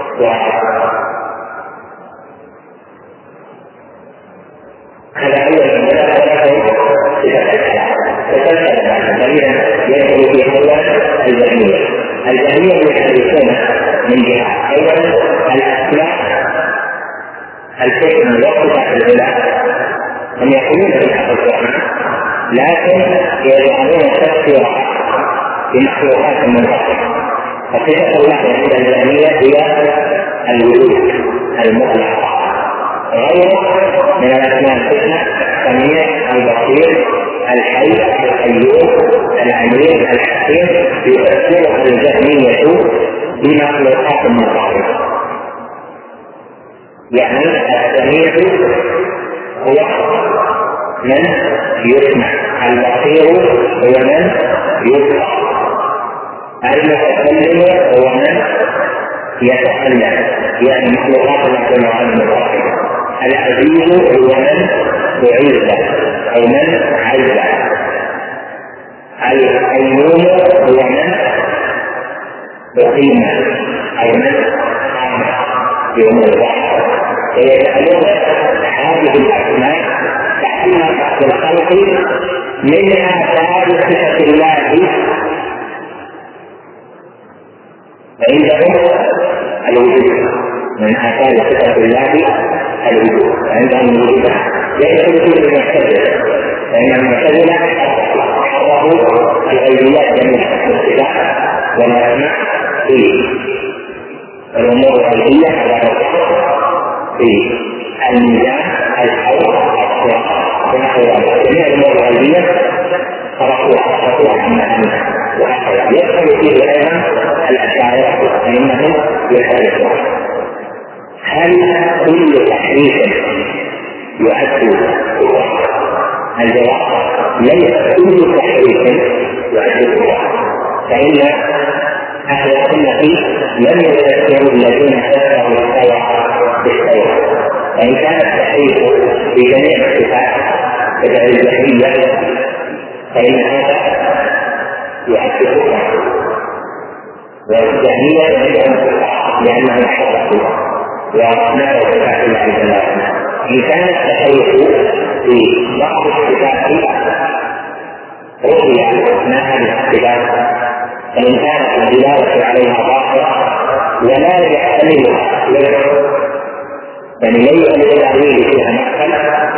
هذا أول من ذلك ولكن صفة الكلام. وتلك الذين يدخل في أول الجهمية. الجهمية يحدثون من جهة أولا الأسماء الحكمة والصفات العلى أن يكونون في حق القرآن، لكن يجعلون تفسيرها بمخلوقات منفصلة. فصفة الله عند الجهمية هي الوجود المطلق، غير من الأسماء الحسنى السميع البصير الحي القيوم العليم الحكيم يفسرها الجهمية بمخلوقات منفصلة. يعني السميع هو من يسمع، البصير هو من يبصر، المتكلم هو من يتكلم، يعني مخلوقات الله المنفصلة. العزيز هو من يعز أو من عز، القيوم هو من يقيم أو من قام يوم الوحي. فيجعلون هذه الأسماء تحتها تحت الخلق من آثار صفة الله عندهم الوجود، من آثار صفة الله الوجود عندهم الوجود. ليس الوجود المعتزلة، فإن المعتزلة حرفوا الغيبيات جميعا الصفات والأسماء في الأمور الغيبية على في الميزان الحوض الصراط ونحو ذلك. جميع الأمور الغيبية صرفوها صرفوها عن معناها، وهكذا يدخل فيه أيضا الأشاعرة فإنهم يختلفون. هل كل تحريف يؤدي كفرا؟ الجواب ليس كل تحريف يؤدي كفرا، فإن أهل السنة لم يفسروا الذين فسروا السوى بالسوى، وإن كان التحريف في جميع الصفات كدع الجهمية فإن هذا يؤدي كفرا، والجهمية عندهم لأنهم حرفوا وأسماء صفات الله جل وعلا. إن كان التحريف في بعض الصفات رؤيا ما هذه الصفات، فإن كانت الدلالة عليها ظاهرة ولا يحتملها لغة، يعني ليس للتأويل فيها مدخل،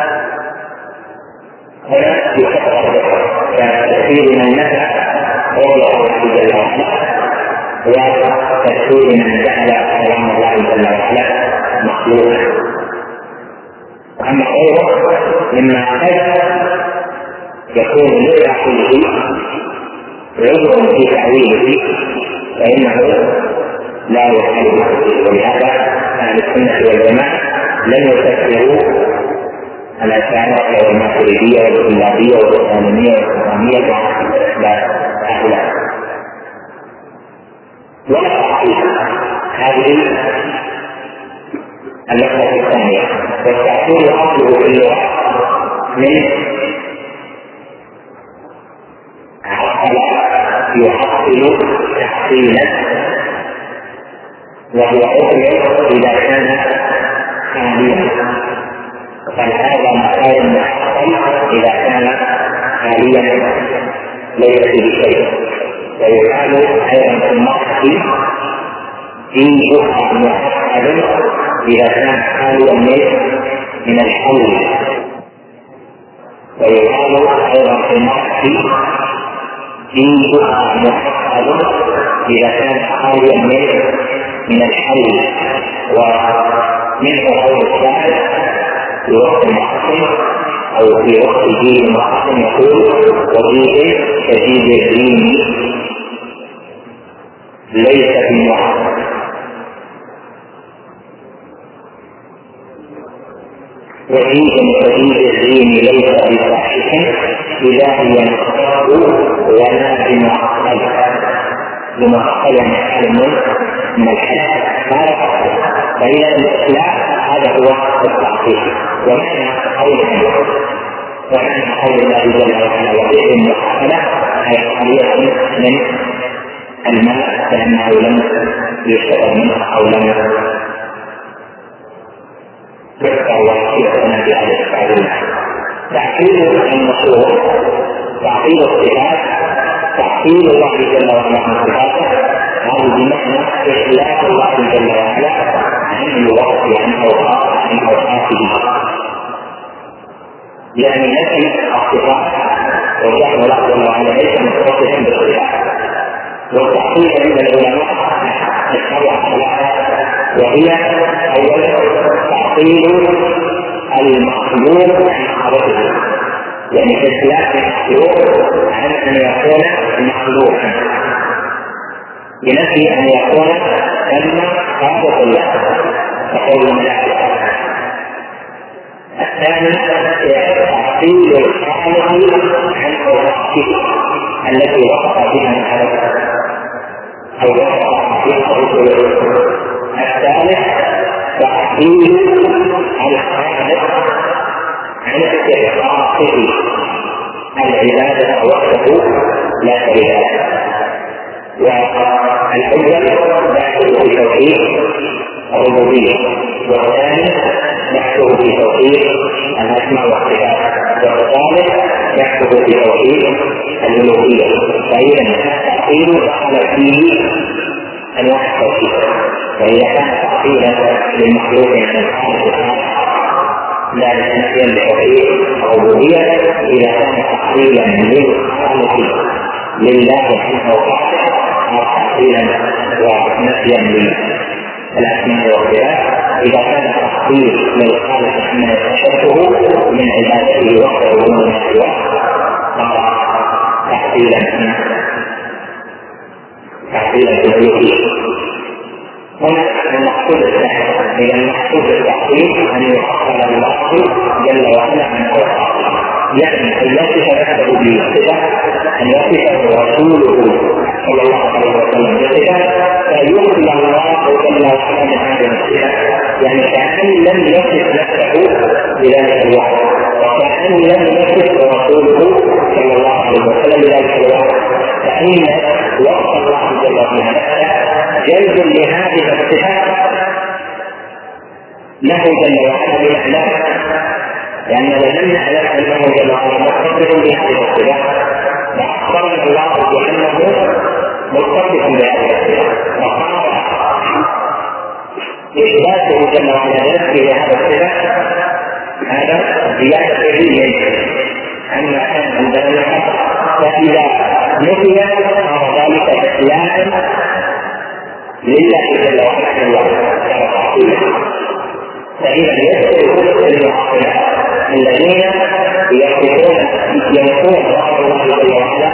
هنا يخطر كتفسير من نفع رؤيا الله جل وعلا وتفسير من جعل كلام الله جل وعلا مخلوقا. واما غيره مما قد يكون لعقله عذر في تاويله فانه لا يحل. ولهذا اهل السنه والجماعه لم يفسروا الاشاعره والماتريديه والكلابيه والاسلاميه والاسلاميه واسباب هؤلاء ولا تعطيل. هذه اللفظة الثانية. والتعطيل أصله في اللغة من عقل يعطل تحصيلا، وهو عقل إذا كان خاليا، فهذا مقال معطل إذا كان خاليا ليس فيه شيء. ويقال أيضا في النص في جهة معقد إذا كان خاليا من الحول. ويقال أيضا في النص في جهة معقد إذا كان خاليا من الحول. ومنه قول الشاعر في وقت محسن أو في وقت جيل محسن يقول وجيل كجيل الريم ليس بمحسن. وجيل كجيل الريم ليس بصحيح إذا هي بمعقل بمعقل يعني الملك من الحل هذا أصل. فإذا الإسلام هذا هو التعطيل. ومعنى قوله ومعنى قول الله جل وعلا وبئر معقلة أي خالية من الماء لأنه لم يشتغل منه أو لم يقطع وحيدنا بهذا التعليم. تعطيل النصوص تعطيل الصفات تعطيل الله جل وعلا عن صفاته هذا بمعنى إخلاف الله جل وعلا عن الوصف عن أوصاف عن أوصافه، يعني نفي الصفات وجعل الله جل وعلا ليس متصفا بالصفات. والتعطيل عند العلماء الشرع ثلاثة، وهي أولا تعطيل المخلوق عن حضرته، يعني إخلاف المخلوق عن أن يكون مخلوقا بنفي أن يكون ثم خالق الله كقول الملائكة. الثاني تعطيل الخالق عن اوصافه التي وصف بها الخالق او وصف بها رسله. الثالث تعطيل الخالق عن استحقاقه العباده وحده لا شريك له. والاول بحثه في توحيد الربوبيه، والثاني بحثه في توحيد الاسماء والصفات، والثالث بحثه في توحيد الالوهيه. فاذا التعطيل دخل فيه انواع التوحيد. فاذا كان تعطيلا للمخلوق من الخالق لا نفيا لتوحيد الربوبيه، اذا كان تعطيلا للخالق لله عن اوصافه او تعطيلا ونفيا للاسماء والصفات، إذا كان تحصيل للخالق عما يتشبه من عبادته وحده دون سواه صار تحصيلا تحصيلا بالالوهيه. هنا المقصود الثاني، إذا المقصود بالتحصيل أن يحصل الله جل وعلا عن أوصافه، يعني أن يصف نفسه بصفة، أن يصف رسوله صلى الله عليه وسلم بصفة فيخلى الله جل وعلا من هذه الصفة، يعني كأن لم يصف نفسه بذلك الوحي، وكأن لم يصف رسوله صلى الله عليه وسلم بذلك الوحي، فإن وصف الله جل وعلا جلب لهذه الصفات له جل وعلا بمعنى، لأننا لم نعلم أنه جل وعلا متصف بهذه الصفات، فأخبرنا الله بأنه متصف بهذه الصفات، وقال إثباته جل وعلا نفسه لهذا الصفات هذا زيادة علمية عما كان عندنا. فإذا نفي صار ذلك إسلاما لله جل وعلا الله فإذا يدخل المعطلة الذين يقولون ينفون رحمة الله جل وعلا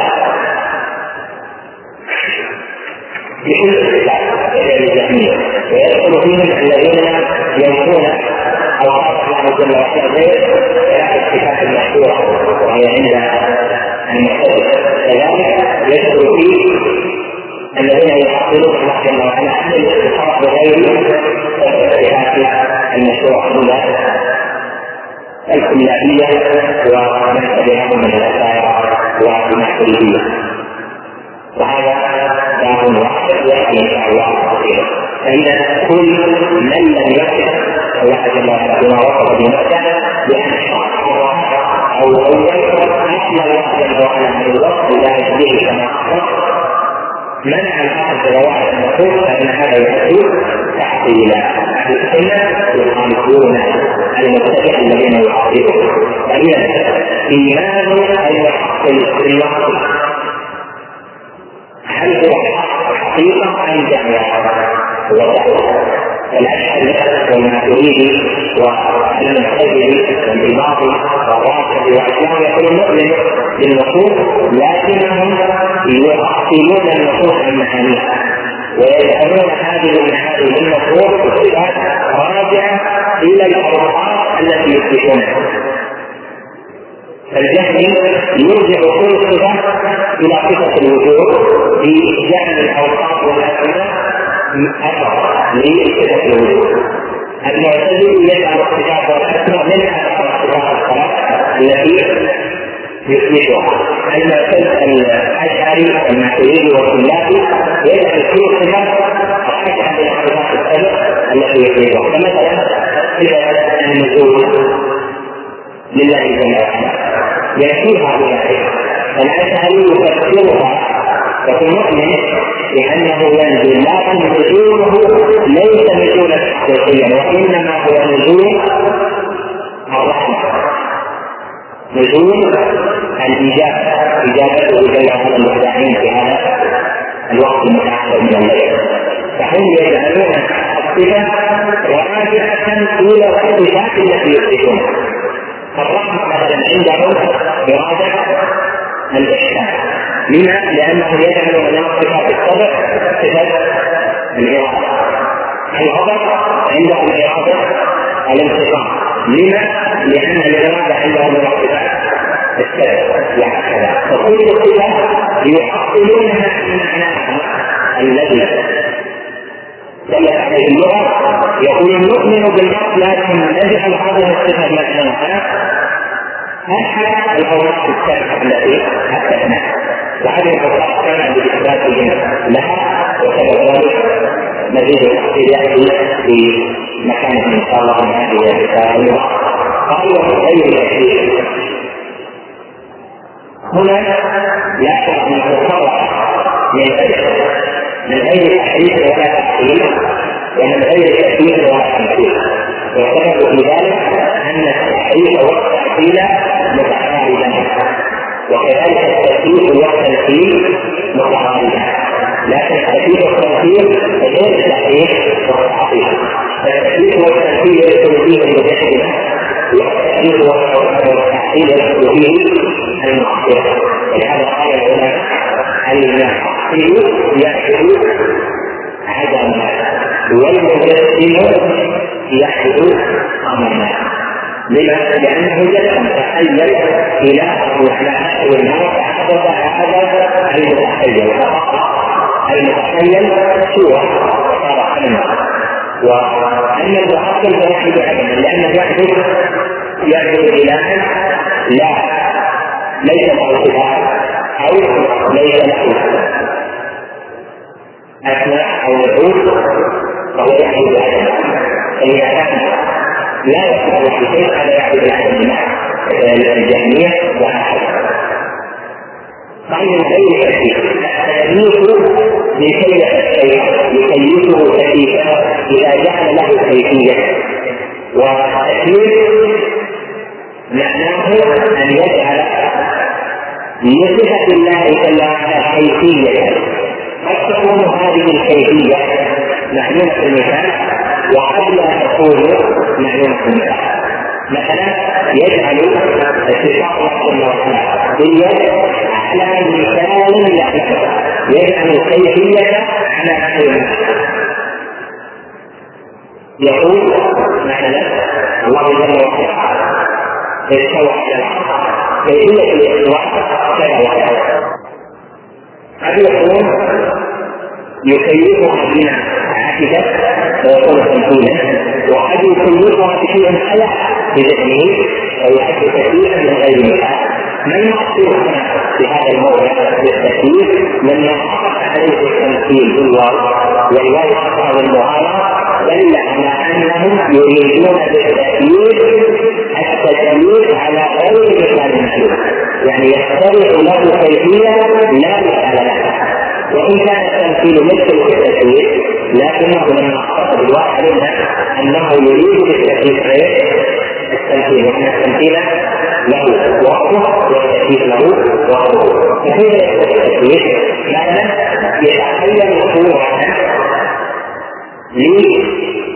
بكل الصفات الجميع، ويدخل فيهم الذين ينفون الله جل وعلا غير ثلاث الصفات المشهورة وهي عند المعتزلة. كذلك يدخل فيه الذين يحصلون الله جل وعلا عن الاتصاف بغير الصفات المشروع عند الكلابية ومن تبعهم من الأشاعرة والماتريدية. وهذا باب واحد يأتي إن شاء الله كثيرا. فإذا كل من لم يصف الله جل وعلا بما وصف بنفسه بأن الله أو أول أحلى الله جل وعلا من الوصف لا يشبه كما أخبر منع الأخذ رواية النصوص، فإن هذا يؤدي تحصيلا. أهل السنة يخالفون المبتدع الذين يعطلون. فإذا إيمان المحصل بالنص هل هو حقيقة أم دعوة؟ هو دعوة. الأشهر والماتريدي والمعتزلي والإباضي والرافضي وأشياء يقول المؤمن بالنصوص، لكنهم يحصلون النصوص عن معانيها ويجعلون هذه المعاني للنصوص والصفات راجعة إلى الأوصاف التي يثبتونها.
الجهل يرجع كل صفة إلى صفة الوجود بجعل الأوصاف والأسماء أثر لصفة الوجود. المعتزلي يجعل الصفات والأسماء من أثر الصفات الثلاث التي يثبتها. الأشعري الماتريدي والكلابي يجعل كل صفة أشعر من الصفات السبع التي يثبتها. فمثلا صفة النزول لله جل وعلا يأتيها بذلك، فالأشعري يفسرها وفي المؤمن لأنه ينزل، لكن نزوله ليس نزولا حقيقيا وإنما هو نزول الرحمة، نزول الإجابة، إجابته جل وعلا المستعين في هذا الوقت المتأخر من الليل. فهم يجعلون الصفة راجعة إلى الصفات التي يثبتونها. الرحمة مثلا عندهم إرادة الإحسان، لما؟ لأنه يجعل من صفات الصبر صفة الإرادة. الغضب عندهم إرادة الانتقام، لما؟ لأن الإرادة عندهم من صفات السبب وهكذا. فكل صفة يحصلونها في معناها الذي دلت عليه اللغة. يقول نؤمن بالنص لكن نجعل هذه الصفة مكانها أحد الأوراق السابقة التي أثبتناها، وهذه الأوراق كان بإثباتهم لها، وسبب ذلك مزيد التحصيل يأتي في مكانه إن شاء الله من هذه الرسالة. قالوا غير التأثير هنا لا شك أن التصرف من غير تحريف ولا تحصيل ومن غير تأثير ولا تمثيل، والسبب في ذلك أن التحريف والتحصيل متقاربان، وكذلك التأثير والتمثيل متقاربان، لكن التأثير والتمثيل غير التحريف والتحصيل. التأثير والتمثيل يدخل فيه المجتهد، والتأثير والتحصيل يدخل فيه المعصية. ولهذا قال العلماء المحصل يحصل عدما والمجسم يحصل أماما. لما؟ لأنه جسم تخيل إلهه على أهل النار فحدث هذا المتخيل، المتخيل صورة صار أماما. وأن المحصل فيحصل عدما لأنه يحدث يحدث إلها لا ليس له صفات أو ليس له أسماء أو نعوت، فهو يحدث عدما. فإذا كان لا يقبل في شيء هذا يحدث عدما الجهمية وهكذا. طيب غير تكليف التكليف لكيف الشيء يكلفه تكليفا إذا جعل له كيفية، والتكليف معناه أن يجعل لصفة الله جل وعلا كيفية، قد تكون هذه الكيفية معلومة المثال وقد لا تكون معلومة المثال. مثلا يجعل صفات الله باليد على مثال يحدث، يجعل الكيفية على مثال يقول مثلا الله جل وعلا استوى على العرش، كيفية الاستواء كذا وكذا. قد يكون يكيفها بما عكست ويكون تمثيلا، وقد يكيفها بشيء خلق بذهنه ويؤدي تكليفا من غير مثال. ما المقصود في هذا الموضع بالتكليف؟ لما حقق عليه التمثيل بالواو والواو حقق المغايرة دل على انهم يريدون بالتكليف التكليف على غير مثال معلوم، يعني يخترق له كيفية لا مثال لها. وإن كان التمثيل مثل التكليف لكنه لما حقق بالواو علمنا أنه يريد بالتكليف التمثيل، وأن التمثيل له وقته والتكليف له وقته. فكيف يكون التكليف؟ لأنه يتخيل صورة ليد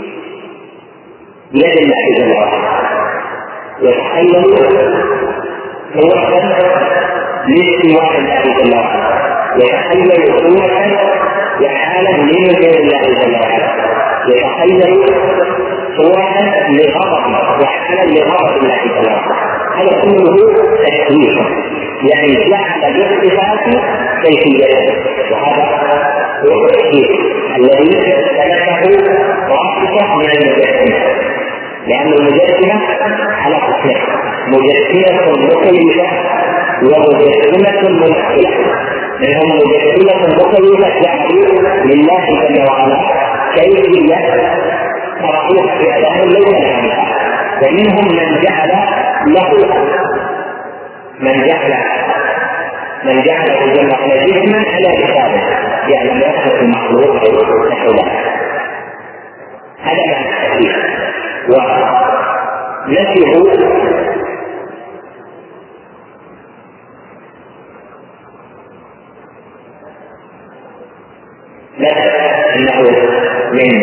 الله جل وعلا، يتخيل صورة لاستواء الله جل وعلا، يتخيل صورة لعالم لغير الله جل وعلا، يتخيل صورة لغضب وحالا لغضب الله جل وعلا.
هذا كله تشريف، يعني جعل باختلاف كيفيته، وهذا هو التشريف الذي سلكه رافضة من المجسمة، لأن المجسمة على قسمين: مجسمة مكيفة ومجسمة ممثلة. منهم مجسمة مكيفة جعلوا لله جل وعلا كيفية تركوها في أداء ليس لها، ومنهم من جعل له من جعل من جعله جل وعلا جسما على حسابه، يعني لا يخلق المخلوق نحو ذلك. هذا معنى التشريف. ونفيه لا أنه من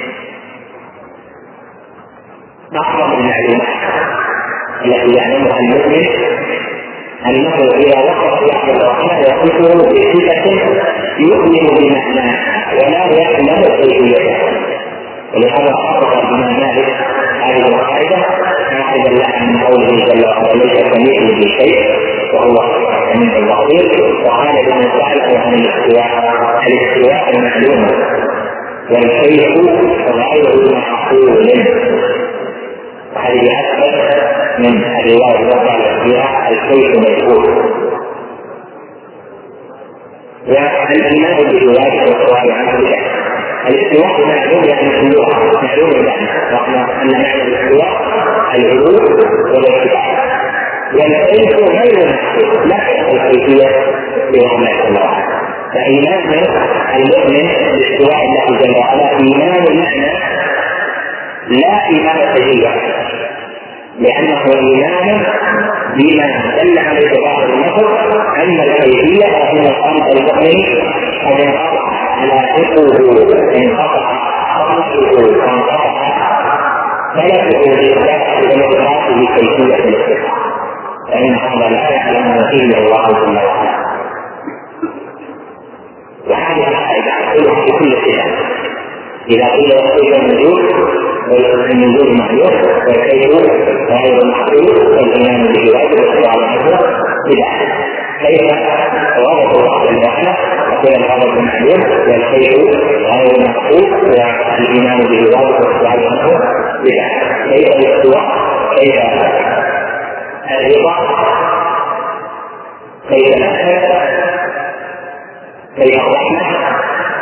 أعظم المعلومات التي يعلمها المؤمن أنه إذا وقف يحمد الرحمن يصفه بصفة يؤمن بمعناها ولا يعلم كيفيتها. ولهذا خاطب الإمام مالك هذه القاعدة ناخذا لها من قوله جل وعلا: ليس كمثله شيء وهو السميع البصير. وقال ابن سعد عن الاستواء: الاستواء المعلوم والكيف غير معقول. وهذه أكثر من الرواية وقال فيها الكيف مجهول. والإيمان بالرواية والسؤال عنه بدعة. الاستواء معلوم يعني كلها معلوم المعنى، وقلنا أن معنى الاستواء العلو والارتفاع. والكيف غير معقول، لا يعرف الكيفية برحمة الله. فإيمان المؤمن باستواء الله جل وعلا إيمان المعنى لا إيمان تجربة، لأنه إيمان بما دل عليه ظاهر النصر أن الكيفية أن القلب المؤمن قد انقطع على فقهه، انقطع خلقه وانقطع فلكه لإثبات ديمقراطه كيفية الاستقامة، فإن هذا لا يعلمه إلا الله جل وعلا. وهذه القاعدة أقولها في كل شيء. إذا قيل كيف النزول والنزول معلوم والكيف غير معقول والإيمان به واجب والسؤال عنه بدعة. كيف غضب الله جل وعلا؟ يقول الغضب معلوم والكيف غير معقول والإيمان به واجب والسؤال عنه بدعة. كيف الاستواء؟ كيف الرضا؟ كيف الأسد؟ كيف الرحمة؟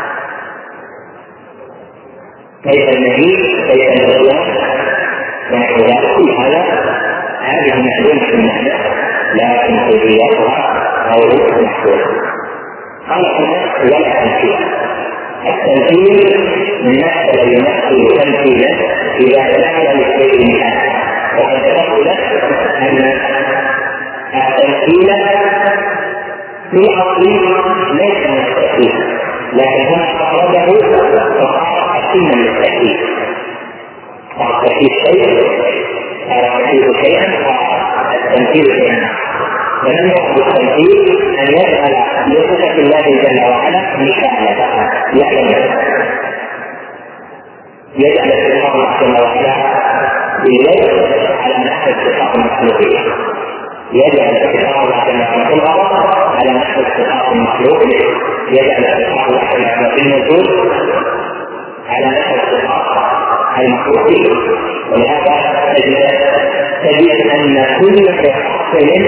كيف النبي؟ كيف الإسلام؟ ونحو ذلك. كل هذا هذه معلومة في المعنى لكن كيفيتها غير محدودة. قال هنا ولا تمثيل. التمثيل مثل يمثل تمثيلا إذا جعل للشيء مثالا، وقد تقول أن التمثيل في الأصل ليس من التأكيد، لكن هنا أخرجه فقال حكيما للتأكيد. التأكيد شيء، التأكيد شيئا، التمثيل شيئا. فلم يقصد التمثيل أن يجعل لصفة الله جل وعلا مثالا، يعلم يجعل صفات الله جل وعلا باليد على نحو الصفات المخلوقية، يجعل صفات الله جل وعلا في الغضب على نحو الصفات المخلوق، يجعل صفات الله جل وعلا في النزول على نحو الصفات المخلوقية. ولهذا تجد أن كل محصل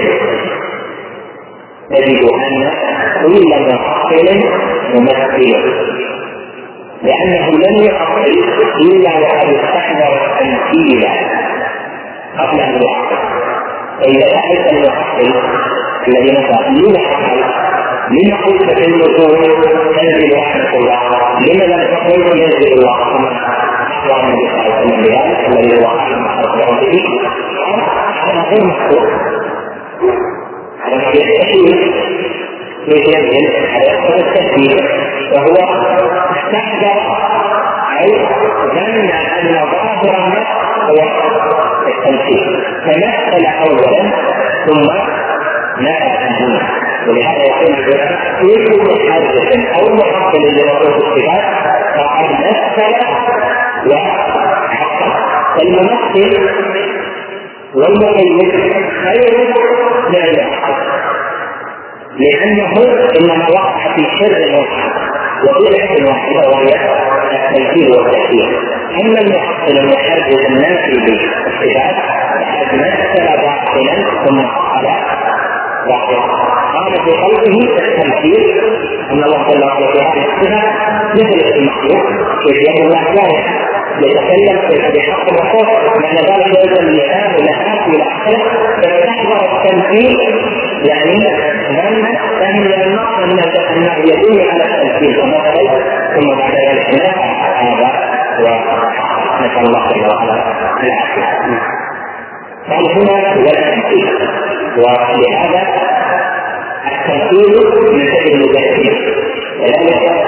تجد أن كل محصل ممثل، لأنه لم يحصل إلا وقد استحضر التمثيل قبل أن يحصل. فإذا تعرف المحصل الذي مثلا لما حصل، لما قلت في النزول تنزل رحمة الله، لما لم تقل ينزل الله كما أخبر النبي صلى الله عليه وسلم بذلك الذي هو أعلم أخبره به؟ هذا غير محصول. هذا يستحيل يجب على يقصد التسبيح، وهو استحضر أي ظن أن ظاهر النص هو التمثيل، فمثل أولا ثم نفى. ولهذا يقول العلماء في كل حادثة أو محصل لوقوع الصفات فقد مثل وحصل. فالممثل
والمقيد خير من المحكم، لأنه إنما وقع في شر واحد وبدعة واحدة وهي التنفيذ والتحكيم. أما المحصل المحرز النافي بالصفات فقد مثل باطلا ثم قال باطلا، قال في قلبه التمثيل أن الله جل وعلا في هذه الصفة مثل المخلوق كيف الله جارح يتكلم بحق الرسول، معنى ذلك يوجد اللسان ولهات والعقل فتحضر التمثيل، يعني من فهم النص انه يدل على التمثيل ومثل ثم بعد ذلك هذا ونسال الله جل وعلا العافيه. قال هنا هو التمثيل، ولهذا التمثيل من سبيل المجاهدين، كذلك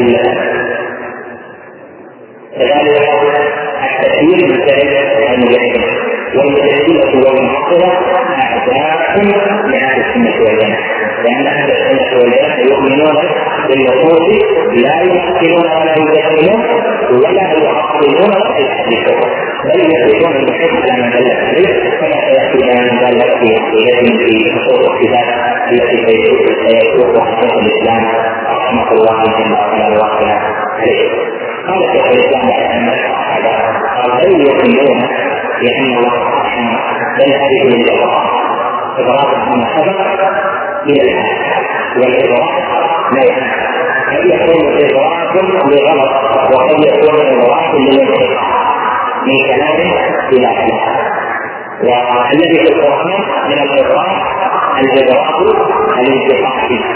كذلك التكفير من سبيل المجاهدين، والمجاهدين والمعطلة أعداء لأهل السنة والجماعة، لأن أهل السنة والجماعة يؤمنون بالنصوص لا يحسنون ولا يجحدون ولا يعقلون ولا يحدثون، بل يثبتون المحب على ما دل عليه، كما سيأتي بيان ذلك في نصوص الصفات التي سيسوقها شيخ الإسلام رحمه الله جل وعلا عليه. قال شيخ الإسلام قال بل يؤمنون بأن الله سبحانه بل هذه الإضرار إضرار عما سبق إلى الآن، والإضرار نوعان، قد يكون إضرار لغلط وقد يكون إضرار للانتقاء من كلام إلى كلام. والذي في القرآن من الإضرار الإضرار الانتقاء فيه،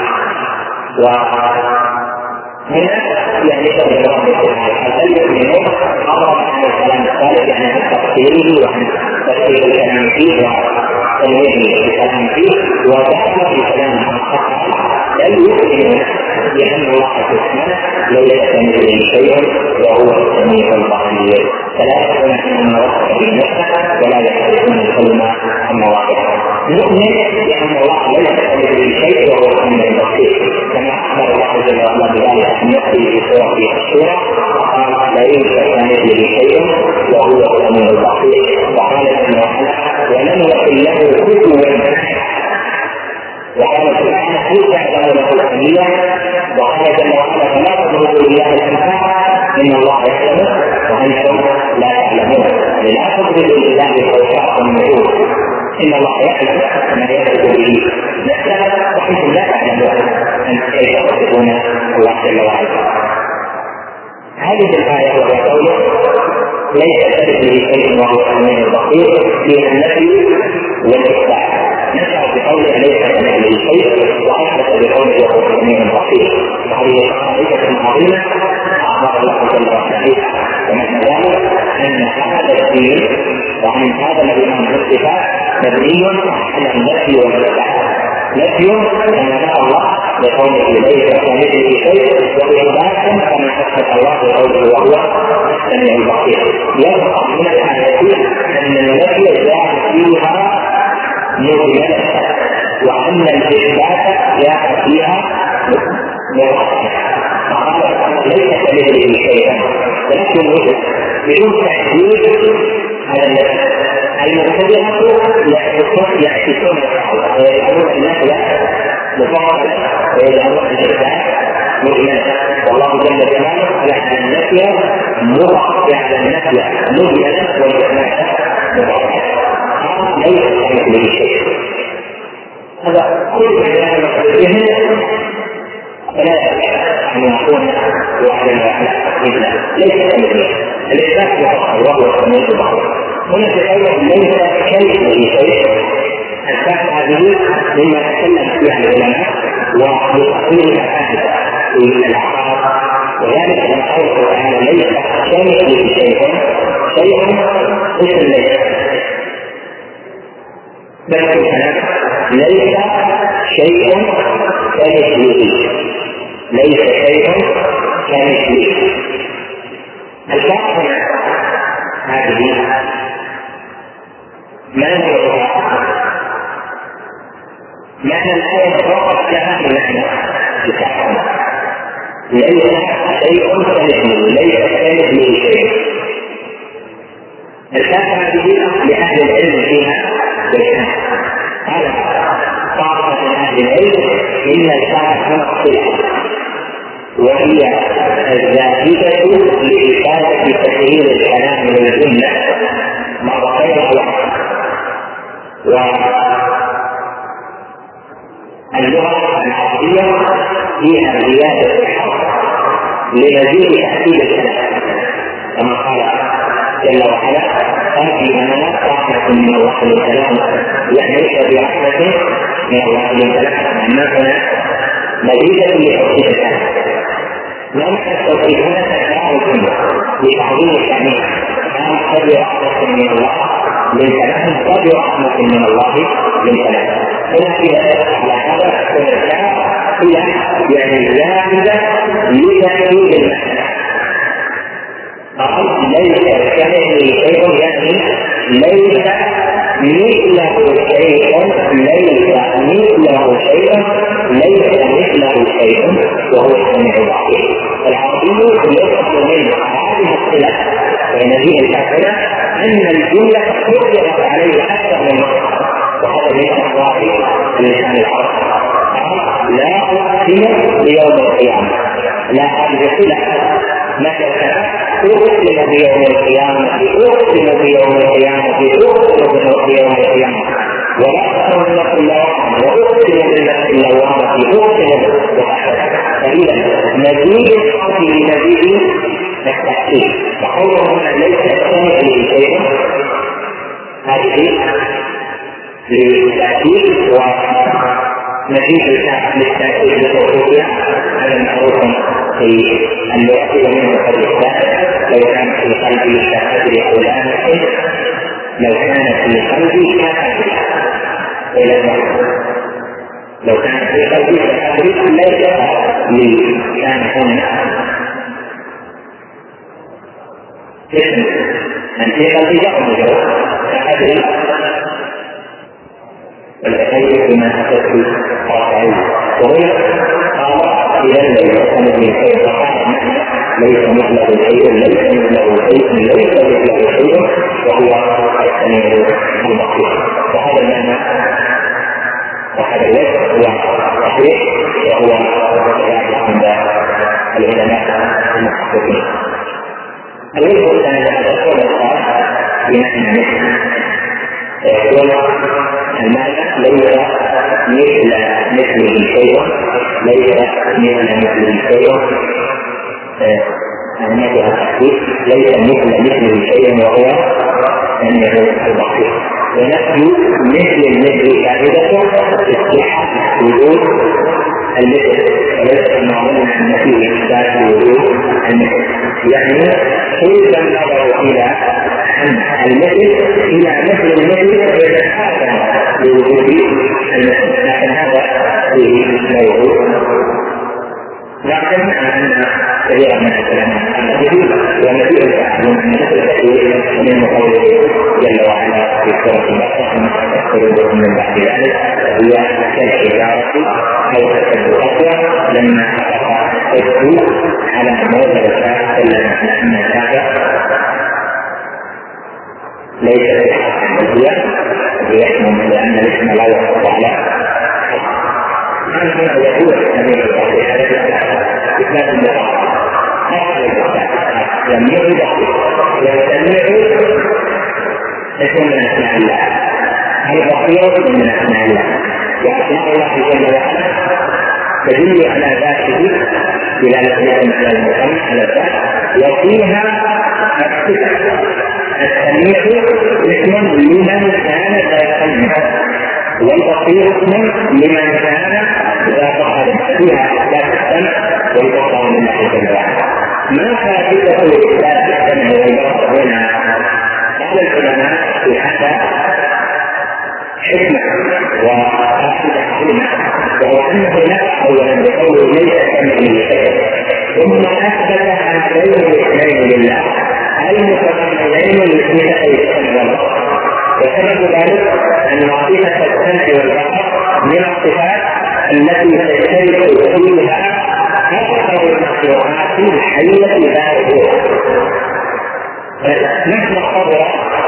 وهنا يعني الإضرار الانتقاء بل يؤمنون أمر عن الكلام الثالث، يعني عن تفسيره وعن تفسير الكلام فيه وتنويه الكلام فيه وذلك في كلام الحق، بل يؤمنون بأن الله سبحانه ليس كمثله شيء وهو السميع البصير، فلا يكون أن وصف بنفسه ولا يحدثون الكلمة عن مواقعه. نؤمن بأن الله ليس كمثله شيء وهو السميع البصير، كما أخبر الله جل وعلا بذلك عن نفسه في سورة الشورى وقال ليس كمثله شيء وهو السميع البصير، وقال جل وعلا ولم يكن له كفوا، وقال سبحانه هل تعلم له سميا، وقال جل وعلا فلا تضربوا لله الامثال ان الله يعلم وانتم لا تعلمون، لا تضربوا لله الاوصاف والنجوم ان الله يعلم ما يكتب به نفسه وانتم لا تعلمون ان كيف تصفون الله جل وعلا. هذه الايه وهي قوله ليس كمثله شيء وهو السميع البصير فيها النفي والاثبات، نشأ بقوله ليس كمثله شيء وأثبت بقوله وهو السميع البصير، وهذه قاعدة عظيمة أخبر الله جل وعلا، ومن ذلك أن هذا الدين وأن هذا الإيمان بالصفات مبني على النفي والإثبات. نفي كما نفى الله بقوله ليس كمثله شيء، وإثبات كما أثبت الله بقوله وهو السميع البصير. يبقى من الآيات أن النفي جاء فيها مجملة وأن الإثبات جاء فيها مرتبة، فقال ليس كمثله شيئا، ولكن وجد بدون تحديد هذا النفي. المبتدئة يعكسون الدعوة ويجعلون النفي مفصلا ويجعلون الإثبات مجملة، والله جل جلاله على النفي مرتبة على النفي مجملة والإثبات مفصلا، ليس كمثله شيء. هذا كل ما يعلم فلا أن يكون واحدا مثله، ليس كمثله. الإثبات مفصل وهو السميع البصير. هنا تقول ليس كمثله شيء، الفاء هذه مما تكلم فيها العلماء ويقول فائدة في الأعراض، وذلك أن قوله تعالى ليس كمثله شيء شيء مثل ليس، بل الكلام ليس شيء كمثله، ليس شيء كمثله. الفاء هنا هذه ما هو معنى الآية فقط لها معنى بتاعها ليس شيء كمثله، ليس كمثله شيء. الفاء هذه لأهل العلم فيها
تغيير الكلام والجملة مرتين أو أكثر. واللغة العربية فيها زيادة الحرف لمزيد تأكيد الكلام، كما قال جل وعلا: آتي أنا رحمة من الله للكلام، يعني ليس برحمة من الله للكلام، أنها مزيدة لتوحيد الكلام. لأن التوحيد هنا تكرار الجملة لتعظيم شأنها، كان قد رحمة من الله للكلام قد رحمة من الله للكلام. هنا في على هذا تكون الكلام هي يعني زائدة لتأكيد المعنى. قال ليس كمثله شيء، يعني ليس مثله شيء، ليس مثله شيء، ليس مثله شيء، وهو السميع البصير. العربي يفهم من هذه الصلة بين هذه الأمثلة أن الجملة فرضت عليه أكثر من مرة، وهذا من أسرار اللسان العربي. لا أقسم بيوم القيامة، لا هذه صلة مثلا أقسم بيوم القيامة، أقسم بيوم القيامة، أقسم بيوم القيامة، ولا أقسم بالنفس اللوامة، وأقسم بالنفس اللوامة، أقسم وهكذا. فإذا مزيد الحرف لمزيد التأكيد، وقوله هنا ليس كمثله شيء هذه للتأكيد ومزيد للتأكيد للوقوفية. هذا معروف في اللغة ومنه قد يستأكد: لو كان في قلبي كأجر فلانة، لو كان في قلبي كأجر لو كان في قلبي كأجر ليس لي كان هنا اسم أن في قلبي يأمر كأجر والتخيل بما أتت رافعين. وهنا قال إذا لم يكن من خير ليس مثله شيء، ليس مثله شيء، ليس مثله شيء، وهو السميع البصير. وهذا المعنى وهذا الوجه هو صحيح، وهو الراجح عند العلماء المحققين. الوجه الثاني الرسول الخاص بمعنى مثل المعنى ليس مثل مثله شيء، ليس مثل مثله شيء، أهميتها التحقيق ليس مثل مثله شيء، وهو أنه البصير. ونفي مثل المثل فائدته استحقاق وجود المثل، وليس المعلوم أن فيه إثبات وجود المثل. يعني كيف النظر إلى المثل إلى مثل المثل يتحاكم لوجود المثل، لكن هذا فيه لا وجود. لكن أن كثيرا من الكلام عن هذه ونبيه تعلم أن التكفير من قوله جل وعلا في سورة البقرة: أن تكفروا من بعد ذلك هي كالحجارة أو أشد قسوة. لما حقق السوء على موضع الكافر إلا أن الكافر ليس بحق هي يحكم بأن الاسم لا يحفظ على هذا يقول النبي صلى الله عليه وسلم إثبات اللقاء لم يعد يستمع اسم من أسماء الله، البصير من أسماء الله، وأسماء الله جل وعلا تدل على ذاته دلالة على المسمى على الذات، وفيها الصفة. السميع اسم لمن كان ذا سمع، والبصير اسم لمن كان ذا بصر، فيها إثبات السمع والبصر من الله جل وعلا. ما فائدة إثبات السمع والبصر هنا؟ قال العلماء في هذا حكمة وفائدة عظيمة، وهو أنه نفع أولا بقوله ليس كمثله شيء، ثم أثبت هذين الاثنين لله المتضمنين لصفتي السمع والبصر. وسبب ذلك أن صفة السمع والبصر من الصفات التي تشترك فيها أكثر المخلوقات الحية ذاتها. نحن نقرر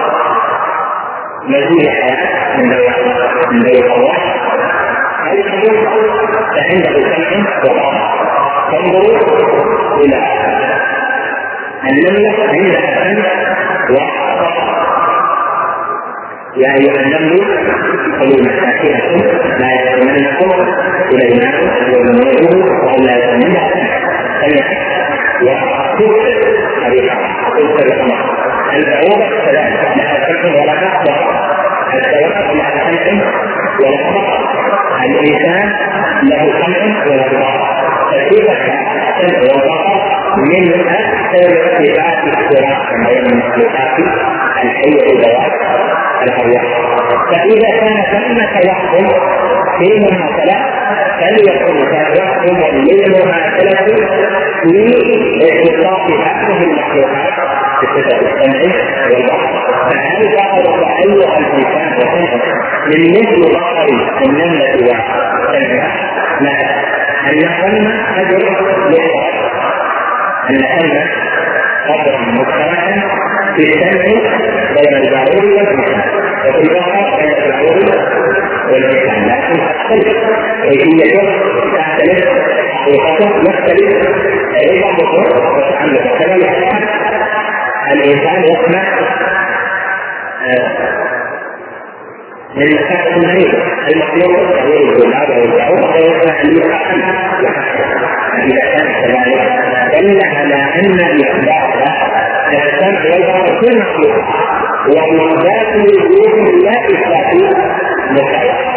مزيد حياة من بين الله الحديث فعنده سمع وبصر. تنظر إلى النملة عندها سمع وبصر. يا أيها النمل خذوا مساكنكم لا يحرمنكم سليمان وجنوده وهم لا يحرمون سمع وتبصر طريقة تبصر الأمر. البعوضة كذلك لها سمع ولا بصر، الدواب لها سمع ولا بصر، الإنسان له سمع ولا بصر. فكيف السمع والبصر من أكثر صفات الصراع بين المخلوقات الحية الدواب الأرواح. فإذا كان ثمة يحكم في المماثلة فليكن يحكم للمماثلة في اختصاص هذه المخلوقات بصفة السمع والبصر. فهل ظهر أيها الإنسان وسمع من مثل بصر النملة وسمعها؟ لا، أن ثم قدر مشترك، أن ثم قدر مشتركا في السمع بين البعوض والإنسان، وفي البصر بين البعوض والإنسان، لكن تختلف كيفيته، تختلف حقيقته، يختلف أيضا بصر وتعلق. كذلك الإنسان يسمع من مسافة بعيدة، المخلوق يغير الجلاد والبعوض ويسمع اللقاء إذا كان كذلك دل على أن الإثبات السمع والبصر في المخلوق وإثبات وجود لا إثبات مخالف،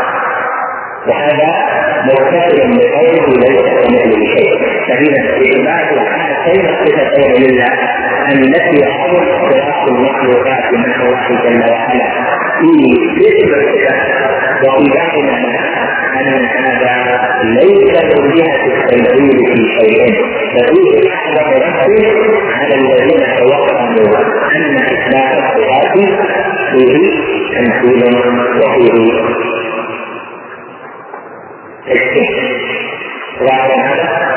وهذا متصل بقوله ليس كمثله شيء. فإذا إثبات هاتين الصفتين لله التي حصل صراط المخلوقات من الله جل وعلا في اسم الصفات وفي بعض أن هذا ليس من جهة التنزيل في شيء، ففيه أحد رد على الذين توقعوا أن إثبات الصفات فيه تمثيل وفيه تشبيه. وعلى هذا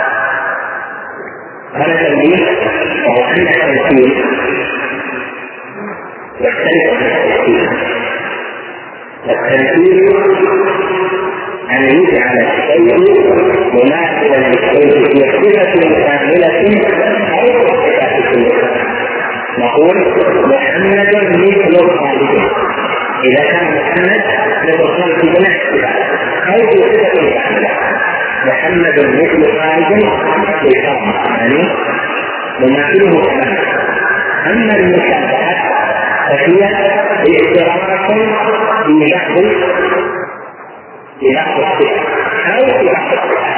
قال التنبيه وهو أن التمثيل يختلف عن التشبيه. التمثيل أن يجعل الشيء مماثلا للشيء في صفة كاملة أو صفة كاملة. نقول محمد مثل الخالق، إذا كان محمد مثل الخالق بنفس الصفات أو في صفة كاملة. محمد مثل الخالق بالفرد يعني مماثله كاملا. أما المشابهات فهي اشتراك في لحظ في لحظ الصفة أو في لحظ الصفة.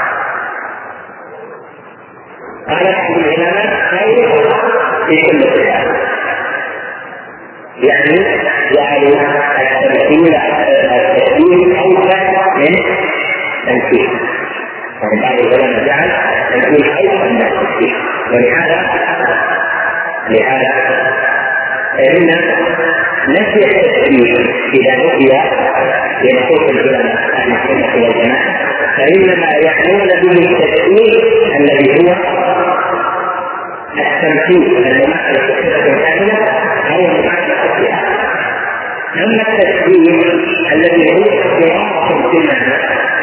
قال بعض العلماء أو في كل صفة، يعني جعلوا التمثيل التشبيه أوسع من التمثيل. يعني بعض العلماء جعل التمثيل أوسع من التشبيه، ولهذا لهذا فإن نفي التشبيه إذا نفي لنصوص العلماء أهل السنة والجماعة فإنما يعنون به التشبيه الذي هو التمثيل المماثل لصفة كاملة أو المماثل لصفة. أما التشبيه الذي هو قراءة في المعنى،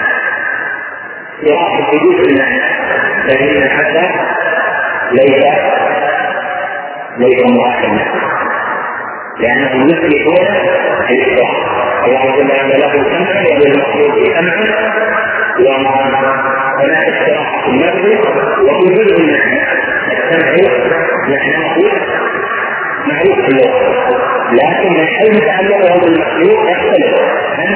قراءة حدوث المعنى، فإن هذا ليس ليس مؤكدا، لأنهم يثبتون الإشراك. الله جل له سمع وللمخلوق سمع، وهناك اشتراك في اللفظ وفي جزء المعنى. السمع معناه معروف في اللغة، لكن من حيث تعلقه بالمخلوق يختلف عن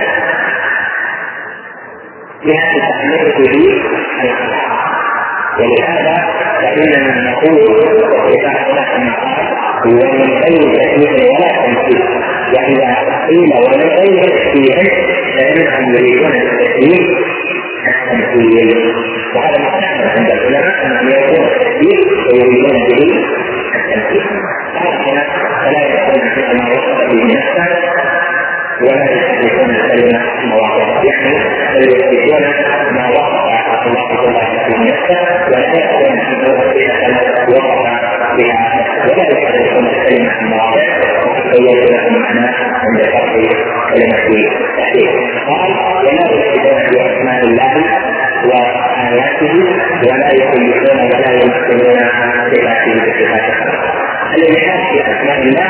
جهة تعلقه به الخلق. ولهذا فإننا نقول صفات نحن ومن غير تشبيه ولا تمثيل، وإذا قيل ومن غير تشبيه فإنهم يريدون التشبيه التمثيل، وهذا مستعمل عند العلماء أنهم يريدون التشبيه ويريدون به التمثيل. هنا فلا يكون كما وصف به نفسه ولا يثبتون الكلمة مواضع، يعني يثبتون ما وصف الله تعالى به نفسه ولا يكون صفة وصف بها، ولا يثبتون الكلمة مواضع ويبين لهم معناه عند فرق كلمة التحديد. قال ولا يثبتون بأسماء الله وآياته ولا يكلفون ولا يمثلون صفاته بصفات الخلق. الإلحاد في أسماء الله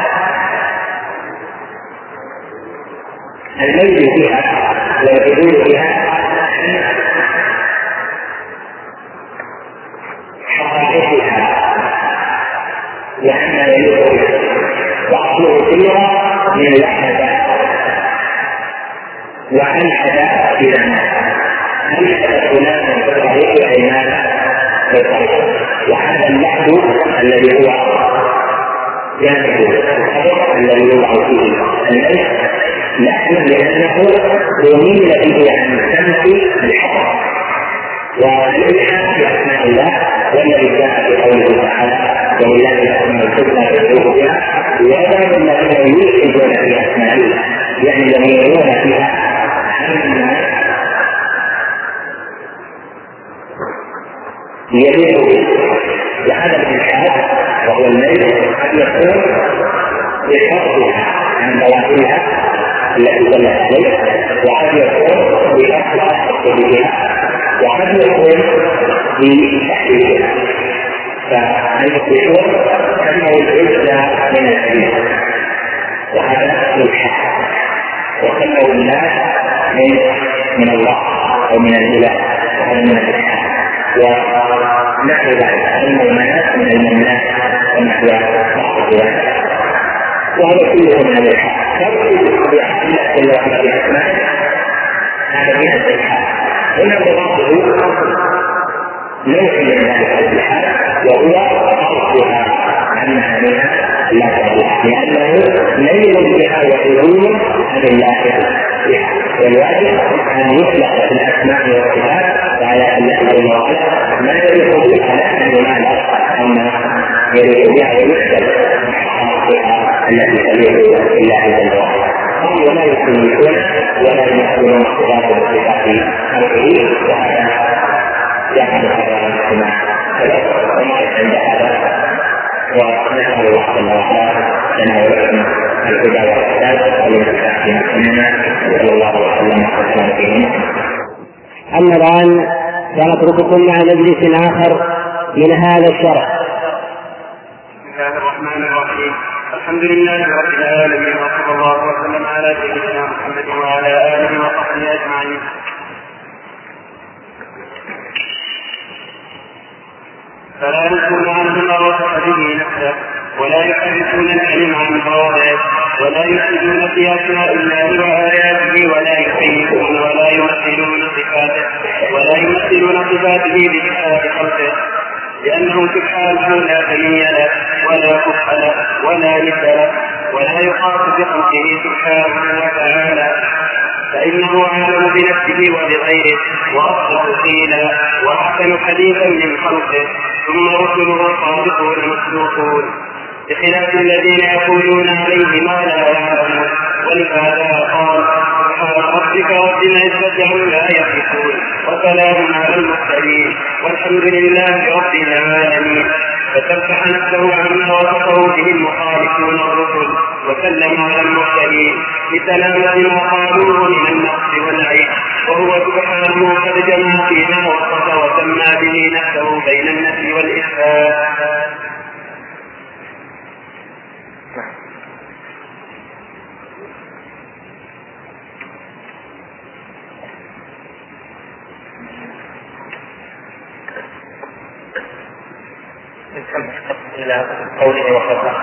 الميل فيها والعدول فيها حقائقها وأن يليق وأصله فيها من لحد وألحد إلى الناس ألحد فلانا في الطريق أيمانا في الطريق. وهذا اللحد الذي هو جانب الخبر الذي يوضع فيه الميت لحد لأنه يميل به عن سمت الحق. والإلحاد في أسماء الله والذي جاء في قوله تعالى ولله الأسماء الحسنى فادعوه بها ويدعو الذين يلحدون في أسماء الله يعني يميلون فيها عما يليق به. وهذا الإلحاد وهو الميل قد يكون بفضلها عن ظواهرها التي دلت عليه وقد يكون بفضلها بها وقد يكون بتحليلها. فالمشركون سموا العزة من العزة وهذا الحق وسموا الله من من الله او من الاله وهذا من الحق. ونحو ذلك سموا المناس من المناس ونحو بعض ذلك وهذا كله من الحق. فالحق بأحد الله بأسمائه هذا من الحق. هنا بضعه نوع من ذلك الحال وهو أصلها عن معانيها لا تعلم لأنه ميل بها وعلوم عن الله بها. والواجب أن يطلق في الأسماء والصفات وآيات الله جل وعلا ما يليق بها لا أن يمال أما يليق بها ويحسب حقائقها التي تليق بالله جل وعلا. ولا يكلفون ولا يمثلون صفات بصفات خلقه وهذا يحدث هذا كما سبق ونقف عند هذا ونسأل الله جل وعلا لنا ولكم الهدى والسداد والانتفاع بما سمعنا صلى الله وسلم وسلم فيهم.
أما الآن سنترككم مع مجلس آخر من هذا الشرح.
بسم الله الرحمن الرحيم. الحمد لله رب العالمين وصلى الله وسلم على سيدنا محمد وعلى آله وصحبه أجمعين. فلا يذكرون عنه ما وصف به نفسه ولا يحدثون العلم عن مواضعه ولا يفسدون في أسماء الله وآياته ولا يكيفون ولا يمثلون صفاته ولا يمثلون صفاته بصفات خلقه لأنه سبحانه لا سمي له ولا كفء له ولا ند له ولا يخاف بخلقه سبحانه وتعالى فإنه عالم بنفسه وبغيره وأصدق قيلا وأحسن حديثا من خلقه ثم رسله صادقون مصدوقون بخلاف الذين يقولون عليه ما لا يعلمون. ولهذا قال سبحان ربك رب العزة عما يصفون وسلام على المرسلين والحمد لله رب العالمين. فسبح نفسه عما وصفه به المخالفون الرسل وسلم على المرسلين بسلامة ما قالوه من النقص والعيب وهو سبحانه قد جمع فيما وصف وسمى به نفسه بين النفي والإثبات.
إلى قوله وخلق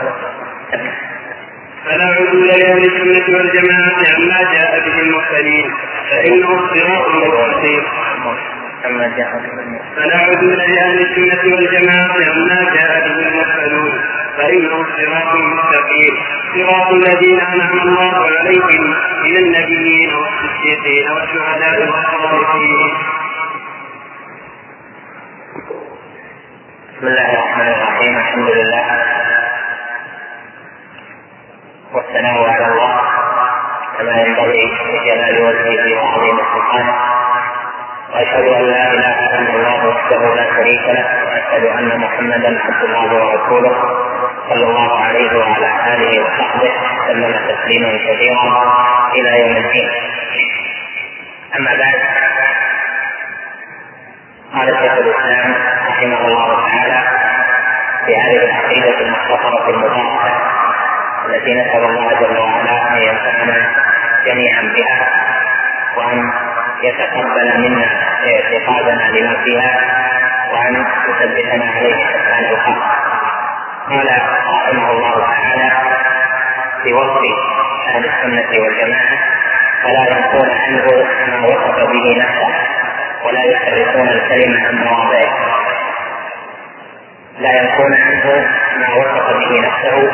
فلا عدول لأهل السنة والجماعة عما جاء به المرسلين فإنه الصراط المستقيم. فلا عدول لأهل السنة والجماعة عما جاء به المرسلون فإنه الصراط المستقيم صراط الذين أنعم الله عليهم من النبيين والصديقين والشهداء والصالحين.
بسم الله الرحمن الرحيم. الحمد لله والثناء على الله كما ينبغي لجلال وجهه وعظيم سبحانه واشهد ان لا اله الا الله وحده لا شريك له واشهد ان محمدا عبد الله ورسوله صلى الله عليه وعلى اله وصحبه وسلم تسليما كثيرا الى يوم الدين. اما بعد
قال شيخ الاسلام رحمه الله تعالى في هذه العقيده المختصره المباركه التي نسال الله جل وعلا ان ينفعنا جميعا بها وان يتقبل منا اعتقادنا لما فيها وان يثبتنا عليه حتى الحق. قال رحمه الله تعالى في وصف اهل السنه والجماعه: فلا ينقون عنه ما وصف به نفسه ولا يحرفون الكلمه عن مواضعه. لا ينقون عنه ما وصف به نفسه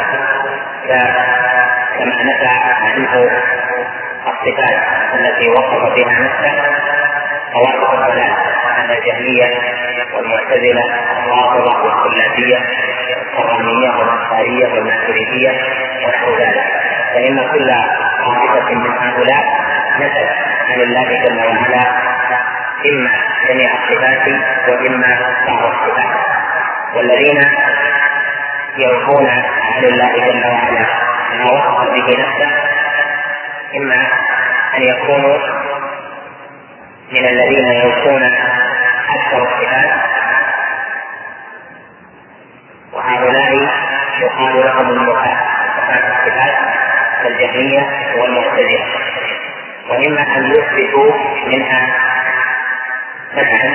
كما نفى عنه الصفات التي وصف بها نفسه طوائف الضلال من الجهميه والمعتزله والرافضه والكلابيه والكراميه والانصاريه والماتريديه ونحو ذلك، فان كل طائفه من هؤلاء نفت عن الله جل وعلا اما جميع الصفات واما بعض الصفات. والذين ينفون عن الله جل وعلا ما وصف به نفسه اما ان يكونوا من الذين ينفون اكثر الصفات، وهؤلاء يقال لهم النفاة الصفات كالجهمية والمعتزلة، واما ان يثبتوا منها سبعا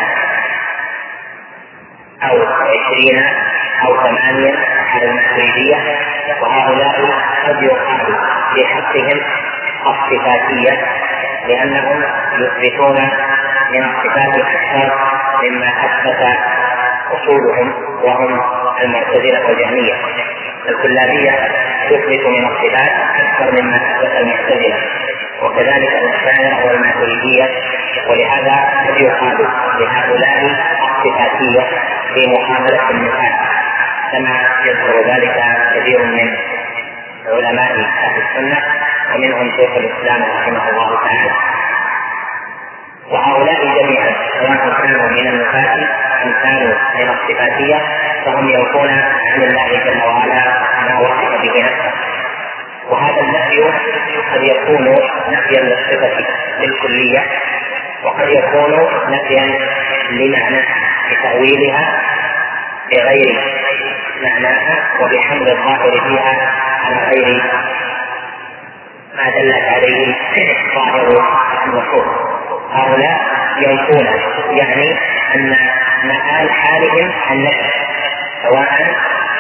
او عشرين او ثمانية على الماتريدية، وهؤلاء قد يقال في حقهم الصفاتية لأنهم يثبتون من الصفات الأكثر مما أثبت أصولهم وهم المعتزلة والجهمية. الكلابية تثبت من الصفات أكثر مما أثبت المعتزلة، وكذلك الأشاعرة والماتريدية، ولهذا قد يقال لهؤلاء الصفاتية في محاولة النفاة كما يذكر ذلك كثير من علماء أهل السنة ومنهم شيخ الإسلام رحمه الله تعالى. وهؤلاء جميعا سواء كانوا من النفاة أم كانوا من الصفاتية فهم ينفون عن الله جل وعلا ما وصف به نفسه، وهذا النفي قد يكون نفيا للصفة بالكلية وقد يكون نفيا لمعنى بتأويلها بغير معناها وبحمل الظاهر فيها على غير ما دلت عليه ظاهر النصوص. هؤلاء ينفون يعني ان مآل حالهم النفي سواء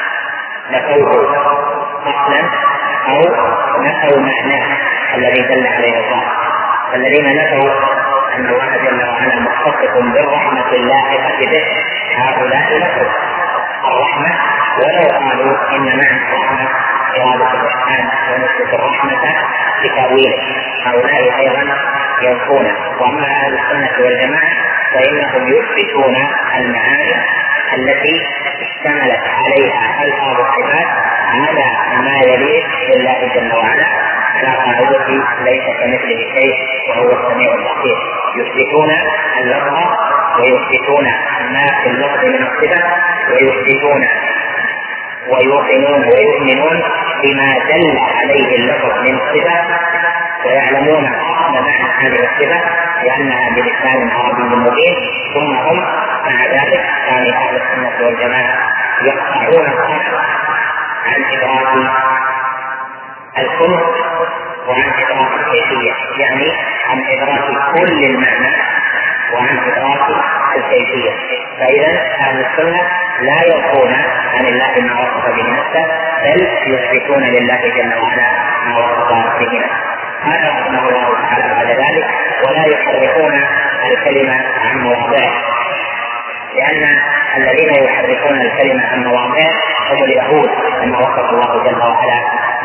نفوه اصلا او نفوا معناه الذي دل عليه الظاهر. الذين نفوا ان الله جل وعلا متصف بالرحمه اللاحقه به هؤلاء نفوا الرحمه ولو قالوا ان معنى الرحمه إرادة الإحسان ونثبت الرحمة بتأويله. هؤلاء أيضا ينفون. وأما أهل السنة والجماعة فإنهم يثبتون المعاني التي اشتملت عليها ألفاظ الصفات على ما يليق بالله جل وعلا على قاعدة ليس كمثله شيء وهو السميع البصير. يثبتون اللفظ ويثبتون ما في اللفظ من الصفة ويثبتون ويوقنون ويؤمنون بما دل عليه اللفظ من الصفة ويعلمون أصل معنى هذه الصفة لأنها بلسان عربي مبين، ثم هم مع ذلك كان أهل السنة والجماعة يقطعون الصف عن إدراك الكنه وعن إدراك الكيفية، يعني عن إدراك كل المعنى وعن إدراك الكيفية. فإذا أهل السنة لا ينفون عن الله ما وصف به نفسه بل يثبتون لله جل وعلا ما وصف به نفسه. هذا رحمه الله تعالى بعد ذلك: ولا يحرفون الكلمة عن مواضعه، لأن الذين يحرفون الكلمة عن مواضعه هم اليهود كما وصف الله جل وعلا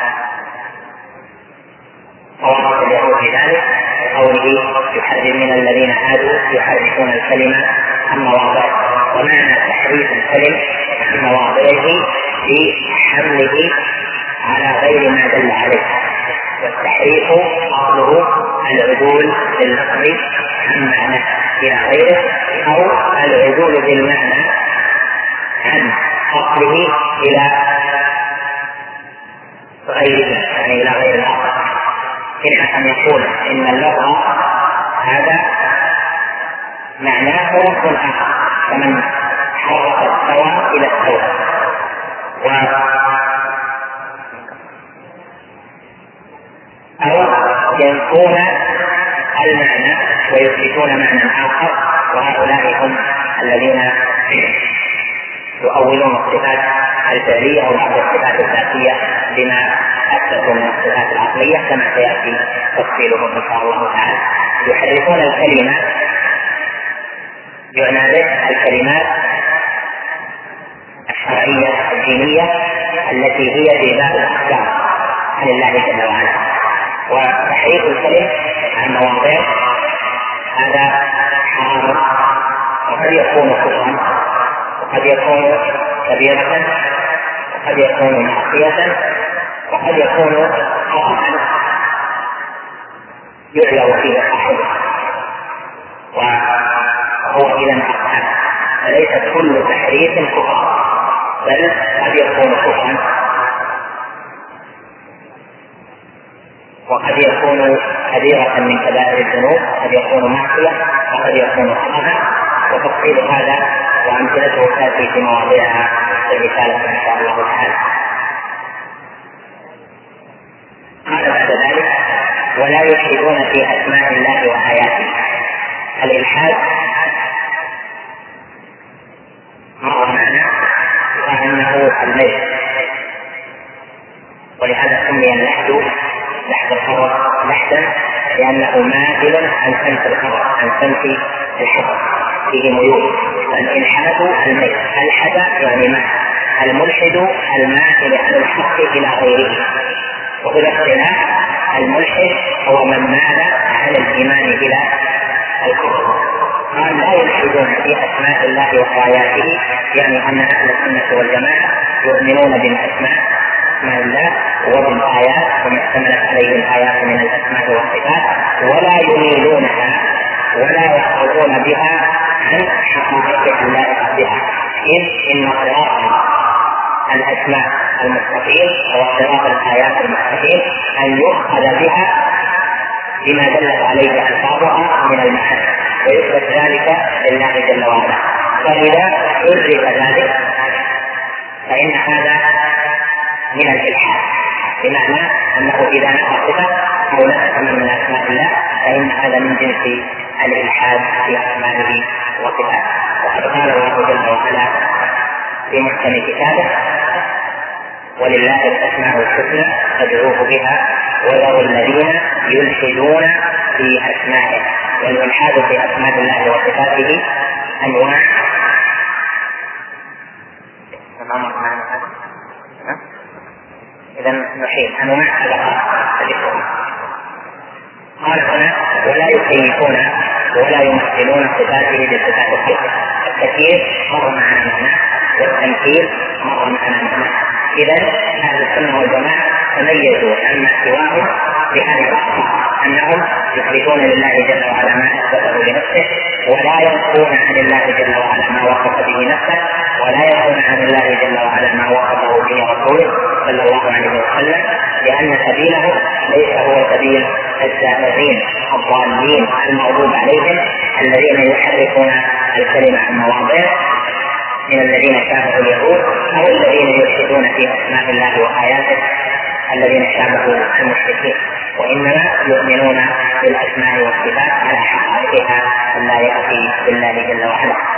ووصف اليهود بذلك قوله: يحرم من الذين هادوا يحرفون الكلمة عن مواضعه. ومعنى تحريف الكلم عن مواضعه في حمله على غير ما دل عليه، والتحريف أصله العدول باللفظ عن معنى إلى غيره أو العدول بالمعنى عن أصله إلى غيره، يعني إلى غير الأصل. إما أن يقول إن اللفظ هذا معناه لفظ آخر فمن حرف السواء إلى السواء و أو ينفون المعنى ويثبتون معنى آخر، وهؤلاء هم الذين يؤولون الصفات الفعلية أو بعض الصفات الذاتية بما أثبتوا من الصفات العقلية كما سيأتي تفصيله إن شاء الله تعالى. يحرفون الكلمة، يعنى به الكلمات الشرعية الدينية التي هي في باب الأحكام عن الله جل وعلا. وتحريف الكلم عن مواضع هذا حرام، وقد يكون كفرا، وقد يكون كبيرة، وقد يكون معصية، وقد يكون خطأ يعلو فيه صاحبه، وهو إذا أقسم. فليس كل تحريف كفر، بل قد يكون كفرا، وقد يكون كبيرة من كبائر الذنوب، وقد يكون معصية، وقد يكون خطأ. وتفصيل هذا وأمثلته تأتي في مواضيعها في الرسالة إن شاء الله تعالى. قال بعد ذلك: ولا يلحدون في أسماء الله وآياته. الإلحاد مر معنا وأنه الميل، ولهذا سمي اللحد لحد الخبر لحدا، لأنه مائل عن سمت الخبر، عن سمت الحبر، فيه ميول. الإلحاد الميل، الحد يعني مائل، الملحد المائل عن الحق إلى غيره. وفي الاختلاف الملحد هو من مال عن الإيمان إلى الكفر. قال: لا يلحدون في أسماء الله وآياته، يعني أن أهل السنة والجماعة يؤمنون بالأسماء، أسماء الله، وبالآيات وما اشتملت عليه الآيات من الأسماء والصفات، ولا يميلونها ولا يخرجون بها عن حقائق اللائقة بها، إذ إن صراط الأسماء المستقيم وصراط الآيات المستقيم أن يؤخذ بها بما دلت عليه ألفاظها من المعاني، ويثبت ذلك لله جل وعلا. فإذا عرف ذلك فإن هذا من الإلحاد، بمعنى أنه إذا نفى صفة أو نفى من أسماء الله فإن هذا من جنس الإلحاد في أسمائه وصفاته. وقد قال الله جل وعلا في محكم كتابه: ولله الأسماء الحسنى فادعوه بها وذروا الذين يلحدون في أسمائه. والإلحاد في أسماء الله وصفاته أنواع. إذا نحيل أنواع سبقة ذكرها. قال هنا: ولا يكيفون ولا يمثلون صفاته بصفات الصفات. التكييف مر معنا معناه، والتمثيل مر معنا معناه. إذا أهل السنة والجماعة تميزوا عما سواهم بهذه الصفات، أنهم يثبتون لله جل وعلا ما أثبته لنفسه، ولا ينفون عن الله جل وعلا ما وصف به نفسه، ولا ينفون عن الله جل وعلا ما وصفه به رسوله صلى الله عليه وسلم، لأن سبيله ليس هو سبيل الزائغين الضالين المغضوب عليهم الذين يحرفون الكلمة عن مواضعه من الذين شابهوا اليهود، أو الذين يلحدون في أسماء الله وآياته الذين شابهوا المشركين، وإنما يؤمنون بالأسماء والصفات على حقائقها اللائقة بالله جل وعلا.